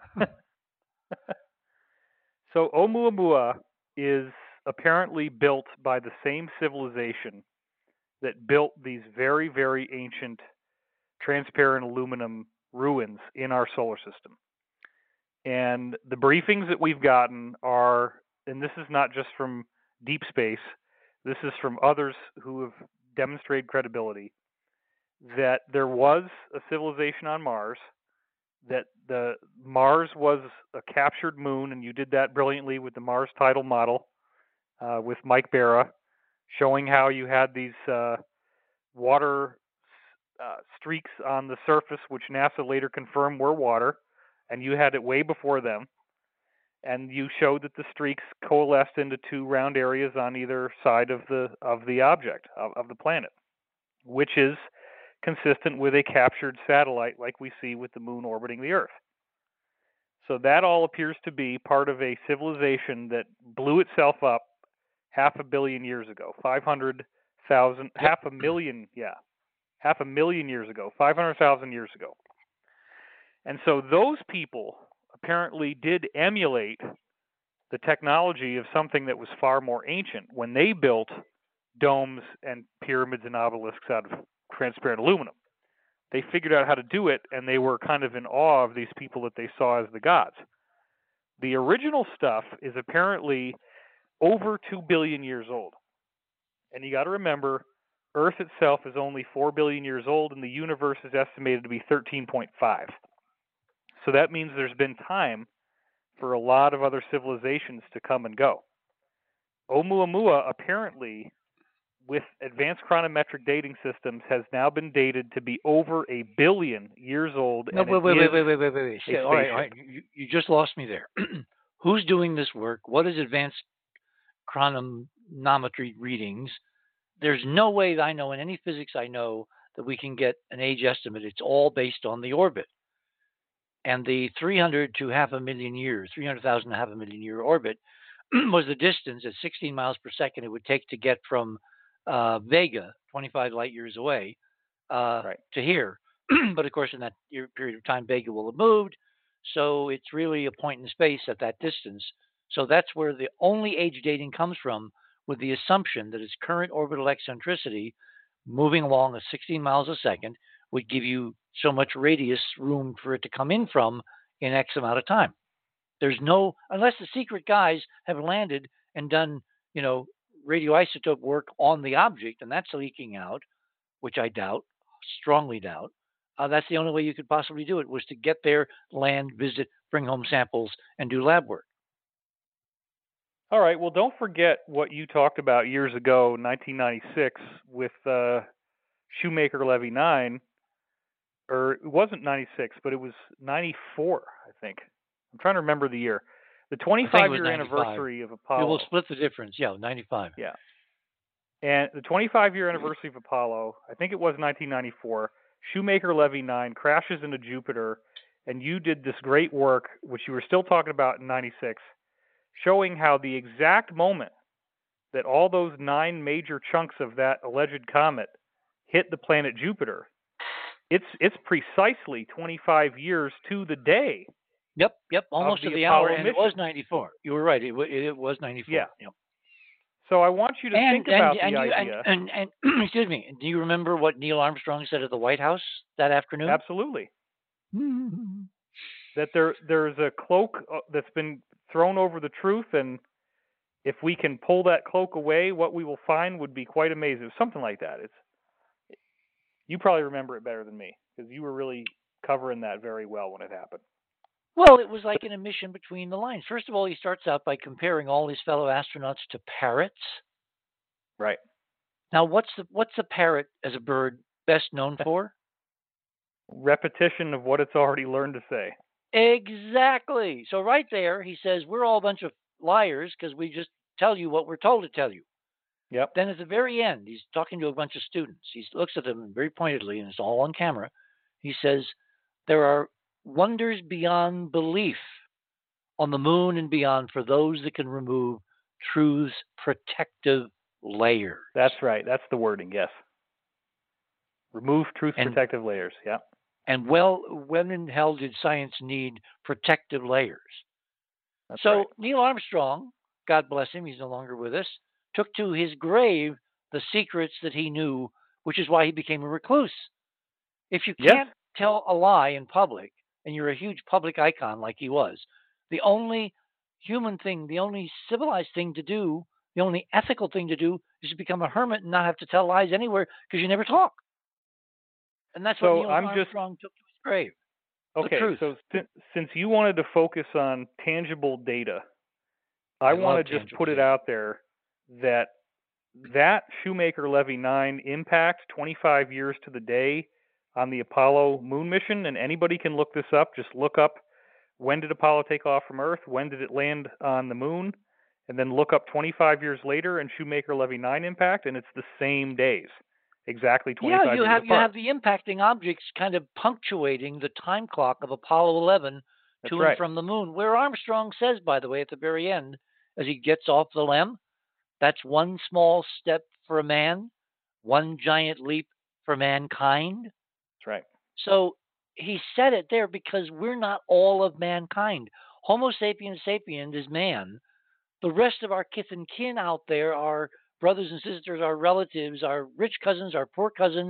So Oumuamua is apparently built by the same civilization that built these very, very ancient transparent aluminum ruins in our solar system. And the briefings that we've gotten are, and this is not just from Deep Space, this is from others who have demonstrated credibility, that there was a civilization on Mars, that the Mars was a captured moon, and you did that brilliantly with the Mars tidal model uh, with Mike Barra, showing how you had these uh, water uh, streaks on the surface, which NASA later confirmed were water, and you had it way before them. And you showed that the streaks coalesced into two round areas on either side of the of the object of, of the planet, which is consistent with a captured satellite like we see with the moon orbiting the Earth. So that all appears to be part of a civilization that blew itself up half a billion years ago, five hundred thousand, half a million, yeah, half a million years ago, five hundred thousand years ago. And so those people apparently did emulate the technology of something that was far more ancient when they built domes and pyramids and obelisks out of transparent aluminum. they figured out how to do it, and they were kind of in awe of these people that they saw as the gods. The original stuff is apparently over two billion years old. And you got to remember, Earth itself is only four billion years old, and the universe is estimated to be thirteen point five. So that means there's been time for a lot of other civilizations to come and go. Oumuamua, apparently, with advanced chronometric dating systems, has now been dated to be over a billion years old. No, and wait, it wait, is wait, wait, wait, wait, wait, wait. a So, all right, all right. spaceship. You, you just lost me there. Who's doing this work? What is advanced chronometry readings? There's no way that I know in any physics I know that we can get an age estimate. It's all based on the orbit. And the three hundred to half a million years, three hundred thousand to half a million year orbit was the distance at sixteen miles per second it would take to get from uh, Vega, twenty-five light years away, uh, Right. to here. But of course, in that year, period of time, Vega will have moved. So it's really a point in space at that distance. So that's where the only age dating comes from, with the assumption that its current orbital eccentricity, moving along at sixteen miles a second, would give you so much radius room for it to come in from in X amount of time. There's no, unless the secret guys have landed and done, you know, radioisotope work on the object, and that's leaking out, which I doubt, strongly doubt. Uh, that's the only way you could possibly do it, was to get there, land, visit, bring home samples, and do lab work. All right. Well, don't forget what you talked about years ago, nineteen ninety-six, with uh, Shoemaker Levy nine. Or it wasn't ninety-six, but it was ninety-four, I think. I'm trying to remember the year. The twenty-five year anniversary of Apollo. It will split the difference. Yeah, ninety-five. Yeah. And the twenty-five year anniversary of Apollo, I think it was nineteen ninety-four, Shoemaker Levy nine crashes into Jupiter, and you did this great work, which you were still talking about in ninety-six, showing how the exact moment that all those nine major chunks of that alleged comet hit the planet Jupiter, It's it's precisely twenty-five years to the day. Yep, yep, almost to the the Apollo hour, and mission. it was ninety-four. You were right. It, wa- it was ninety-four. Yeah. Yep. So I want you to And think and about and, the you, idea. and, and and excuse me. Do you remember what Neil Armstrong said at the White House that afternoon? Absolutely. That there there's a cloak uh, that's been thrown over the truth, and if we can pull that cloak away, what we will find would be quite amazing. Something like that. It's you probably remember it better than me, because you were really covering that very well when it happened. Well, it was like an emission between the lines. First of all, he starts out by comparing all his fellow astronauts to parrots. Right. Now, what's the what's a parrot as a bird best known for? Repetition of what it's already learned to say. Exactly. So right there, he says we're all a bunch of liars because we just tell you what we're told to tell you. Yep. Then at the very end, he's talking to a bunch of students. He looks at them very pointedly, and it's all on camera. He says, there are wonders beyond belief on the moon and beyond for those that can remove truth's protective layers. That's right. That's the wording, yes. Remove truth's And- protective layers, yeah. And well, when in hell did science need protective layers? That's so right. Neil Armstrong, God bless him, he's no longer with us, took to his grave the secrets that he knew, which is why he became a recluse. If you Yes. can't tell a lie in public, and you're a huge public icon like he was, the only human thing, the only civilized thing to do, the only ethical thing to do is to become a hermit and not have to tell lies anywhere because you never talk. And that's So what Neil I'm just- Armstrong took to his grave. Okay, truth. so si- since you wanted to focus on tangible data, I, I want love to just tangible put it data. out there that that Shoemaker Levy nine impact, twenty-five years to the day on the Apollo moon mission, and anybody can look this up. Just look up when did Apollo take off from Earth, when did it land on the moon, and then look up twenty-five years later and Shoemaker Levy nine impact, and it's the same days, exactly twenty-five Yeah, you years have you apart. have the impacting objects kind of punctuating the time clock of Apollo eleven That's to right. and from the moon. Where Armstrong says, by the way, at the very end, as he gets off the LEM, that's one small step for a man, one giant leap for mankind. That's right. So he said it there because we're not all of mankind. Homo sapiens sapiens is man. The rest of our kith and kin out there, our brothers and sisters, our relatives, our rich cousins, our poor cousins,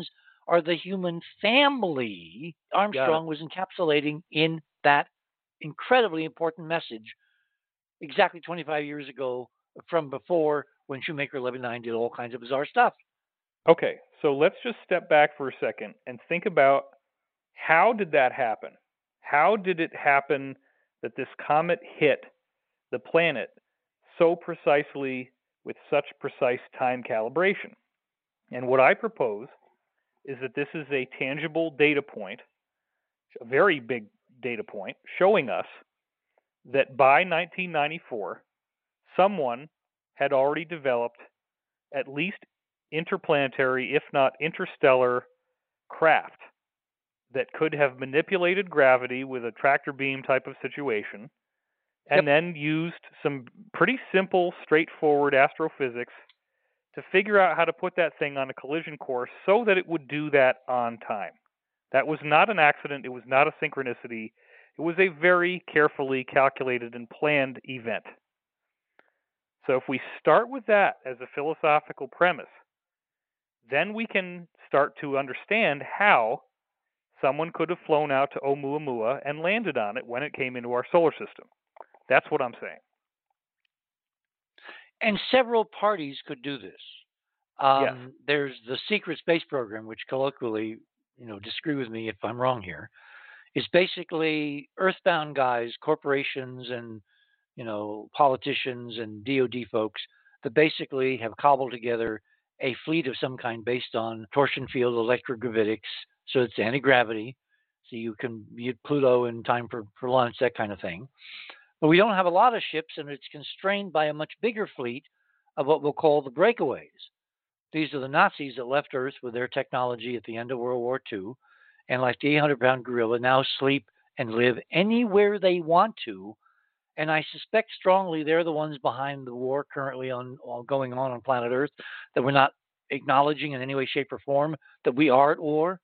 are the human family Armstrong was encapsulating in that incredibly important message exactly twenty-five years ago from before when Shoemaker eleven nine did all kinds of bizarre stuff. Okay, so let's just step back for a second and think about how did that happen? How did it happen that this comet hit the planet so precisely with such precise time calibration? And what I propose is that this is a tangible data point, a very big data point, showing us that by nineteen ninety-four, someone had already developed at least interplanetary, if not interstellar, craft that could have manipulated gravity with a tractor beam type of situation, and yep. then used some pretty simple, straightforward astrophysics to figure out how to put that thing on a collision course so that it would do that on time. That was not an accident. It was not a synchronicity. It was a very carefully calculated and planned event. So if we start with that as a philosophical premise, then we can start to understand how someone could have flown out to Oumuamua and landed on it when it came into our solar system. That's what I'm saying. And several parties could do this. Um, yes. There's the secret space program, which colloquially, you know, disagree with me if I'm wrong here, is basically earthbound guys, corporations, and you know, politicians and D O D folks that basically have cobbled together a fleet of some kind based on torsion field electrogravitics, so it's anti-gravity, so you can be at Pluto in time for, for lunch, that kind of thing. But we don't have a lot of ships, and it's constrained by a much bigger fleet of what we'll call the breakaways. These are the Nazis that left Earth with their technology at the end of World War Two, and like the eight hundred pound gorilla, now sleep and live anywhere they want to. And I suspect strongly they're the ones behind the war currently on, on going on on planet Earth that we're not acknowledging in any way, shape, or form that we are at war.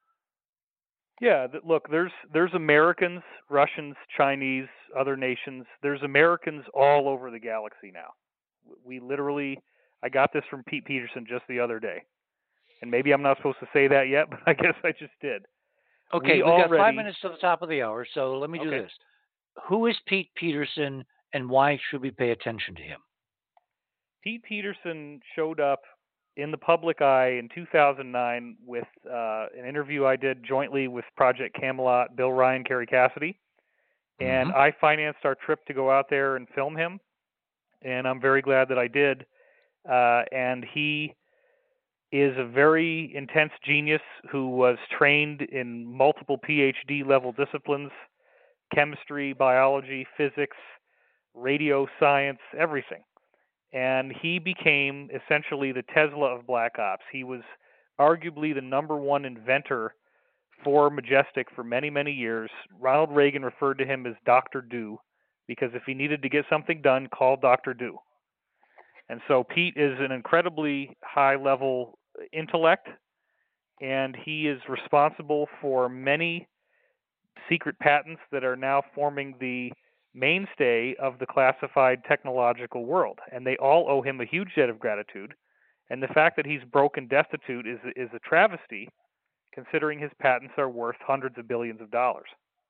Yeah, look, there's there's Americans, Russians, Chinese, other nations. There's Americans all over the galaxy now. We literally, I got this from Pete Peterson just the other day, and maybe I'm not supposed to say that yet, but I guess I just did. Okay, we we've already... got five minutes to the top of the hour, so let me do okay. this. Who is Pete Peterson, and why should we pay attention to him? Pete Peterson showed up in the public eye in two thousand nine with uh, an interview I did jointly with Project Camelot, Bill Ryan, Kerry Cassidy. And mm-hmm. I financed our trip to go out there and film him. And I'm very glad that I did. Uh, and he is a very intense genius who was trained in multiple P H D level disciplines, chemistry, biology, physics, radio science, everything. And he became essentially the Tesla of Black Ops. He was arguably the number one inventor for Majestic for many, many years. Ronald Reagan referred to him as Doctor Do, because if he needed to get something done, call Doctor Do. And so Pete is an incredibly high-level intellect, and he is responsible for many secret patents that are now forming the mainstay of the classified technological world, and they all owe him a huge debt of gratitude. And the fact that he's broke and destitute is is a travesty, considering his patents are worth hundreds of billions of dollars.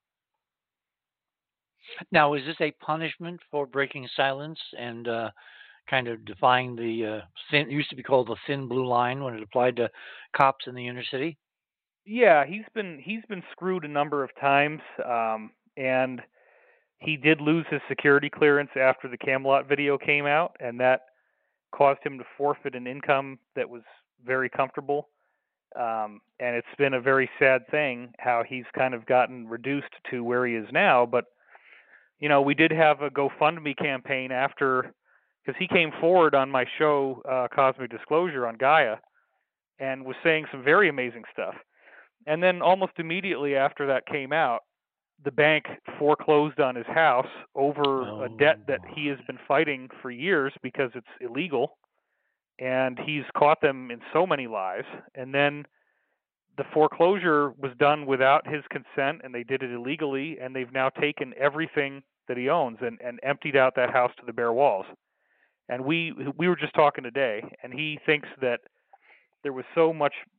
Now, is this a punishment for breaking silence and uh, kind of defying the uh, thin, it used to be called the thin blue line when it applied to cops in the inner city? Yeah, he's been he's been screwed a number of times, um, and he did lose his security clearance after the Camelot video came out, and that caused him to forfeit an income that was very comfortable. Um, and it's been a very sad thing how he's kind of gotten reduced to where he is now. But, you know, we did have a GoFundMe campaign after, because he came forward on my show, uh, Cosmic Disclosure on Gaia, and was saying some very amazing stuff. And then almost immediately after that came out, the bank foreclosed on his house over oh. a debt that he has been fighting for years because it's illegal. And he's caught them in so many lies. And then the foreclosure was done without his consent, and they did it illegally, and they've now taken everything that he owns and, and emptied out that house to the bare walls. And we we were just talking today, and he thinks that there was so much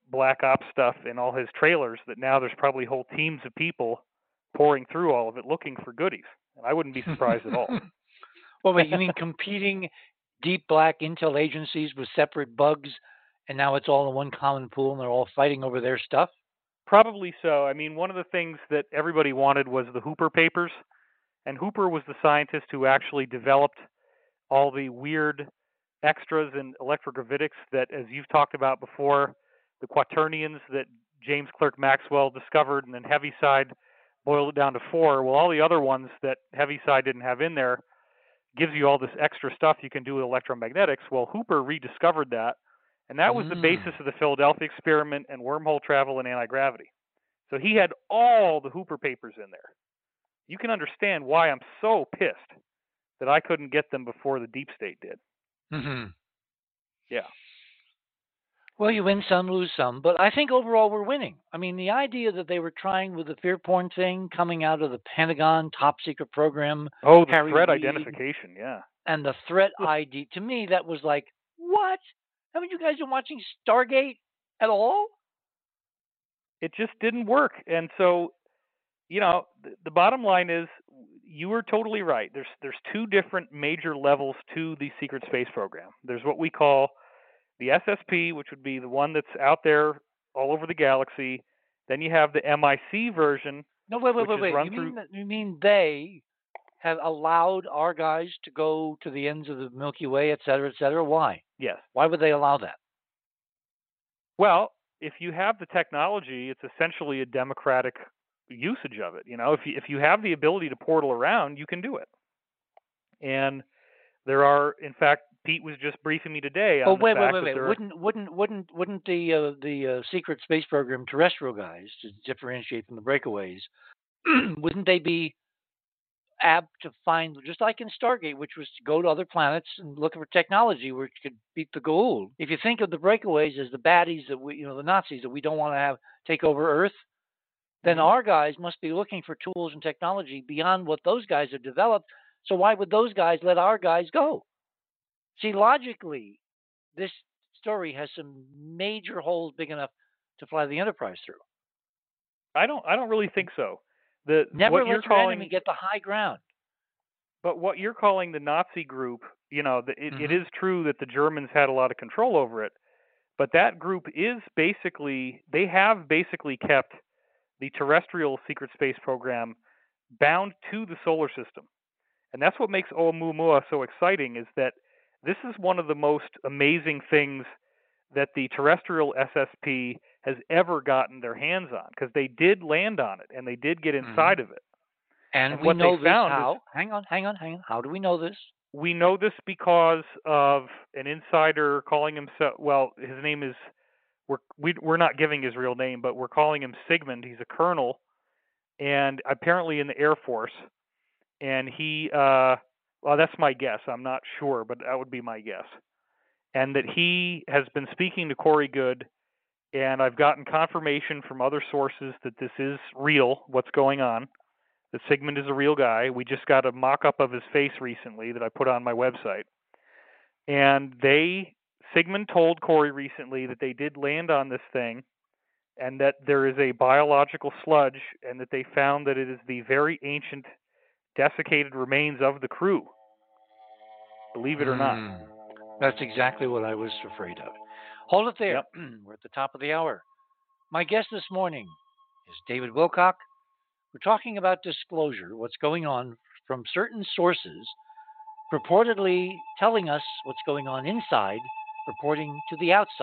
Black Ops stuff in all his trailers that now there's probably whole teams of people pouring through all of it looking for goodies. And I wouldn't be surprised at all. Well, wait, you mean competing deep black intel agencies with separate bugs, and now it's all in one common pool and they're all fighting over their stuff? Probably so. I mean, one of the things that everybody wanted was the Hooper papers. And Hooper was the scientist who actually developed all the weird extras in electrogravitics that, as you've talked about before, the quaternions that James Clerk Maxwell discovered, and then Heaviside boiled it down to four. Well, all the other ones that Heaviside didn't have in there gives you all this extra stuff you can do with electromagnetics. Well, Hooper rediscovered that, and that was mm. the basis of the Philadelphia experiment and wormhole travel and anti-gravity. So he had all the Hooper papers in there. You can understand why I'm so pissed that I couldn't get them before the deep state did. Mm-hmm. Yeah. Well, you win some, lose some, but I think overall we're winning. I mean, the idea that they were trying with the fear porn thing coming out of the Pentagon top secret program. Oh, the Harry threat Reid, identification, yeah. And the threat I D. To me, that was like, what? Haven't you guys been watching Stargate at all? It just didn't work. And so, you know, the, the bottom line is, you were totally right. There's there's two different major levels to the secret space program. There's what we call the S S P, which would be the one that's out there all over the galaxy. Then you have the M I C version. No, wait, wait, wait, wait. You through... mean, that, you mean they have allowed our guys to go to the ends of the Milky Way, et cetera, et cetera? Why? Yes. Why would they allow that? Well, if you have the technology, it's essentially a democratic usage of it. You know, if you, if you have the ability to portal around, you can do it. And there are, in fact, Pete was just briefing me today on oh, the wait, fact wait, wait, that wait. there Wouldn't, wouldn't, wouldn't, wouldn't the uh, the uh, secret space program terrestrial guys, to differentiate from the breakaways, wouldn't they be apt to find, just like in Stargate, which was to go to other planets and look for technology which could beat the Goa'uld? If you think of the breakaways as the baddies that we, you know, the Nazis that we don't want to have take over Earth, then mm-hmm. our guys must be looking for tools and technology beyond what those guys have developed. So why would those guys let our guys go? See, logically, this story has some major holes big enough to fly the Enterprise through. I don't. I don't really think so. The Never what let you're your calling, enemy get the high ground. But what you're calling the Nazi group, you know, the, it, mm-hmm. it is true that the Germans had a lot of control over it, but that group is basically, they have basically kept the terrestrial secret space program bound to the solar system. And that's what makes Oumuamua so exciting, is that this is one of the most amazing things that the terrestrial S S P has ever gotten their hands on, because they did land on it and they did get inside mm-hmm. of it. And, and we what know they this found how? Is, hang on, hang on, hang on. How do we know this? We know this because of an insider calling himself, well, his name is, we're, we, we're not giving his real name, but we're calling him Sigmund. He's a colonel, and apparently in the Air Force. And he, uh, well, that's my guess. I'm not sure, but that would be my guess. And that he has been speaking to Corey Goode, and I've gotten confirmation from other sources that this is real, what's going on, that Sigmund is a real guy. We just got a mock-up of his face recently that I put on my website. And they, Sigmund told Corey recently that they did land on this thing, and that there is a biological sludge, and that they found that it is the very ancient desiccated remains of the crew. Believe it or not. Mm, that's exactly what I was afraid of. Hold it there. Yep. We're at the top of the hour. My guest this morning is David Wilcock. We're talking about disclosure, what's going on from certain sources, purportedly telling us what's going on inside, reporting to the outside.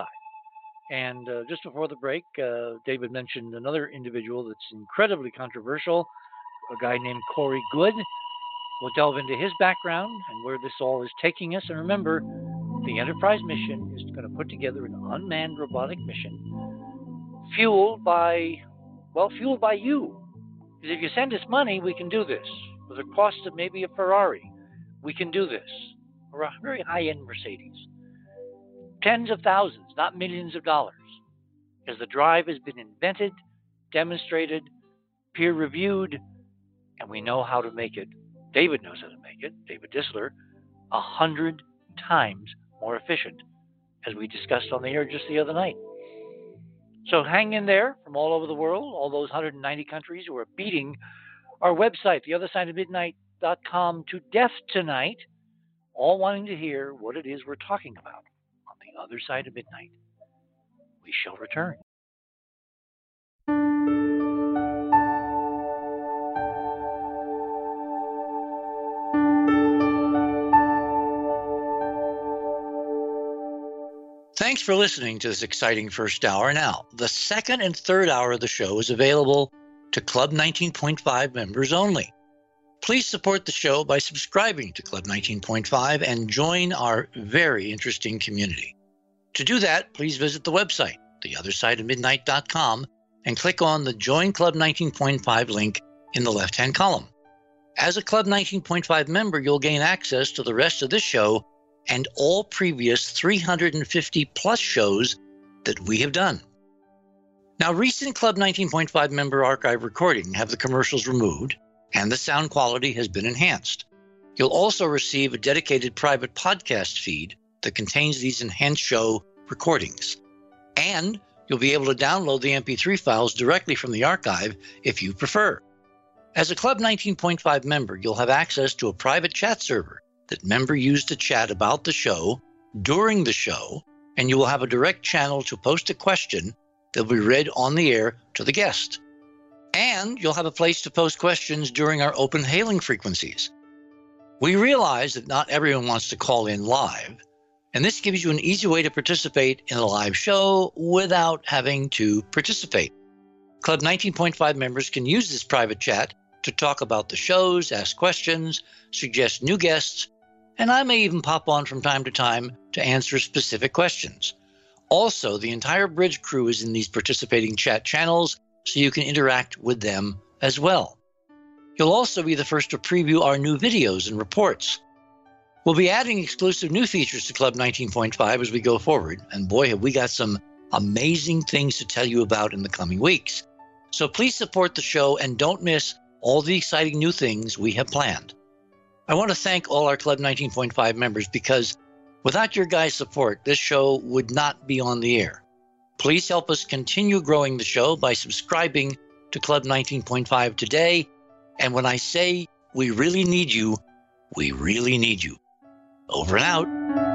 And uh, just before the break, uh, David mentioned another individual that's incredibly controversial, a guy named Corey Goode. We'll delve into his background and where this all is taking us. And remember, the Enterprise mission is going to put together an unmanned robotic mission fueled by, well, fueled by you. Because if you send us money, we can do this. With the cost of maybe a Ferrari, we can do this. Or a very high-end Mercedes. Tens of thousands, not millions of dollars. Because the drive has been invented, demonstrated, peer-reviewed, and we know how to make it. David knows how to make it, David Dissler, a hundred times more efficient, as we discussed on the air just the other night. So hang in there from all over the world, all those one hundred ninety countries who are beating our website, the other side of midnight dot com, to death tonight, all wanting to hear what it is we're talking about on the other side of midnight. We shall return. Thanks for listening to this exciting first hour. Now, the second and third hour of the show is available to Club nineteen point five members only. Please support the show by subscribing to Club nineteen point five and join our very interesting community. To do that, please visit the website, the other side of midnight dot com, and click on the Join Club nineteen point five link in the left-hand column. As a Club nineteen point five member, you'll gain access to the rest of this show and all previous three hundred fifty plus shows that we have done. Now, recent Club nineteen point five member archive recordings have the commercials removed, and the sound quality has been enhanced. You'll also receive a dedicated private podcast feed that contains these enhanced show recordings. And you'll be able to download the M P three files directly from the archive if you prefer. As a Club nineteen point five member, you'll have access to a private chat server that members use to chat about the show during the show, and you will have a direct channel to post a question that will be read on the air to the guest. And you'll have a place to post questions during our open hailing frequencies. We realize that not everyone wants to call in live, and this gives you an easy way to participate in a live show without having to participate. Club nineteen point five members can use this private chat to talk about the shows, ask questions, suggest new guests, and I may even pop on from time to time to answer specific questions. Also, the entire Bridge crew is in these participating chat channels, so you can interact with them as well. You'll also be the first to preview our new videos and reports. We'll be adding exclusive new features to Club nineteen point five as we go forward, and boy, have we got some amazing things to tell you about in the coming weeks. So please support the show and don't miss all the exciting new things we have planned. I want to thank all our Club nineteen point five members because without your guys' support, this show would not be on the air. Please help us continue growing the show by subscribing to Club nineteen point five today. And when I say we really need you, we really need you. Over and out.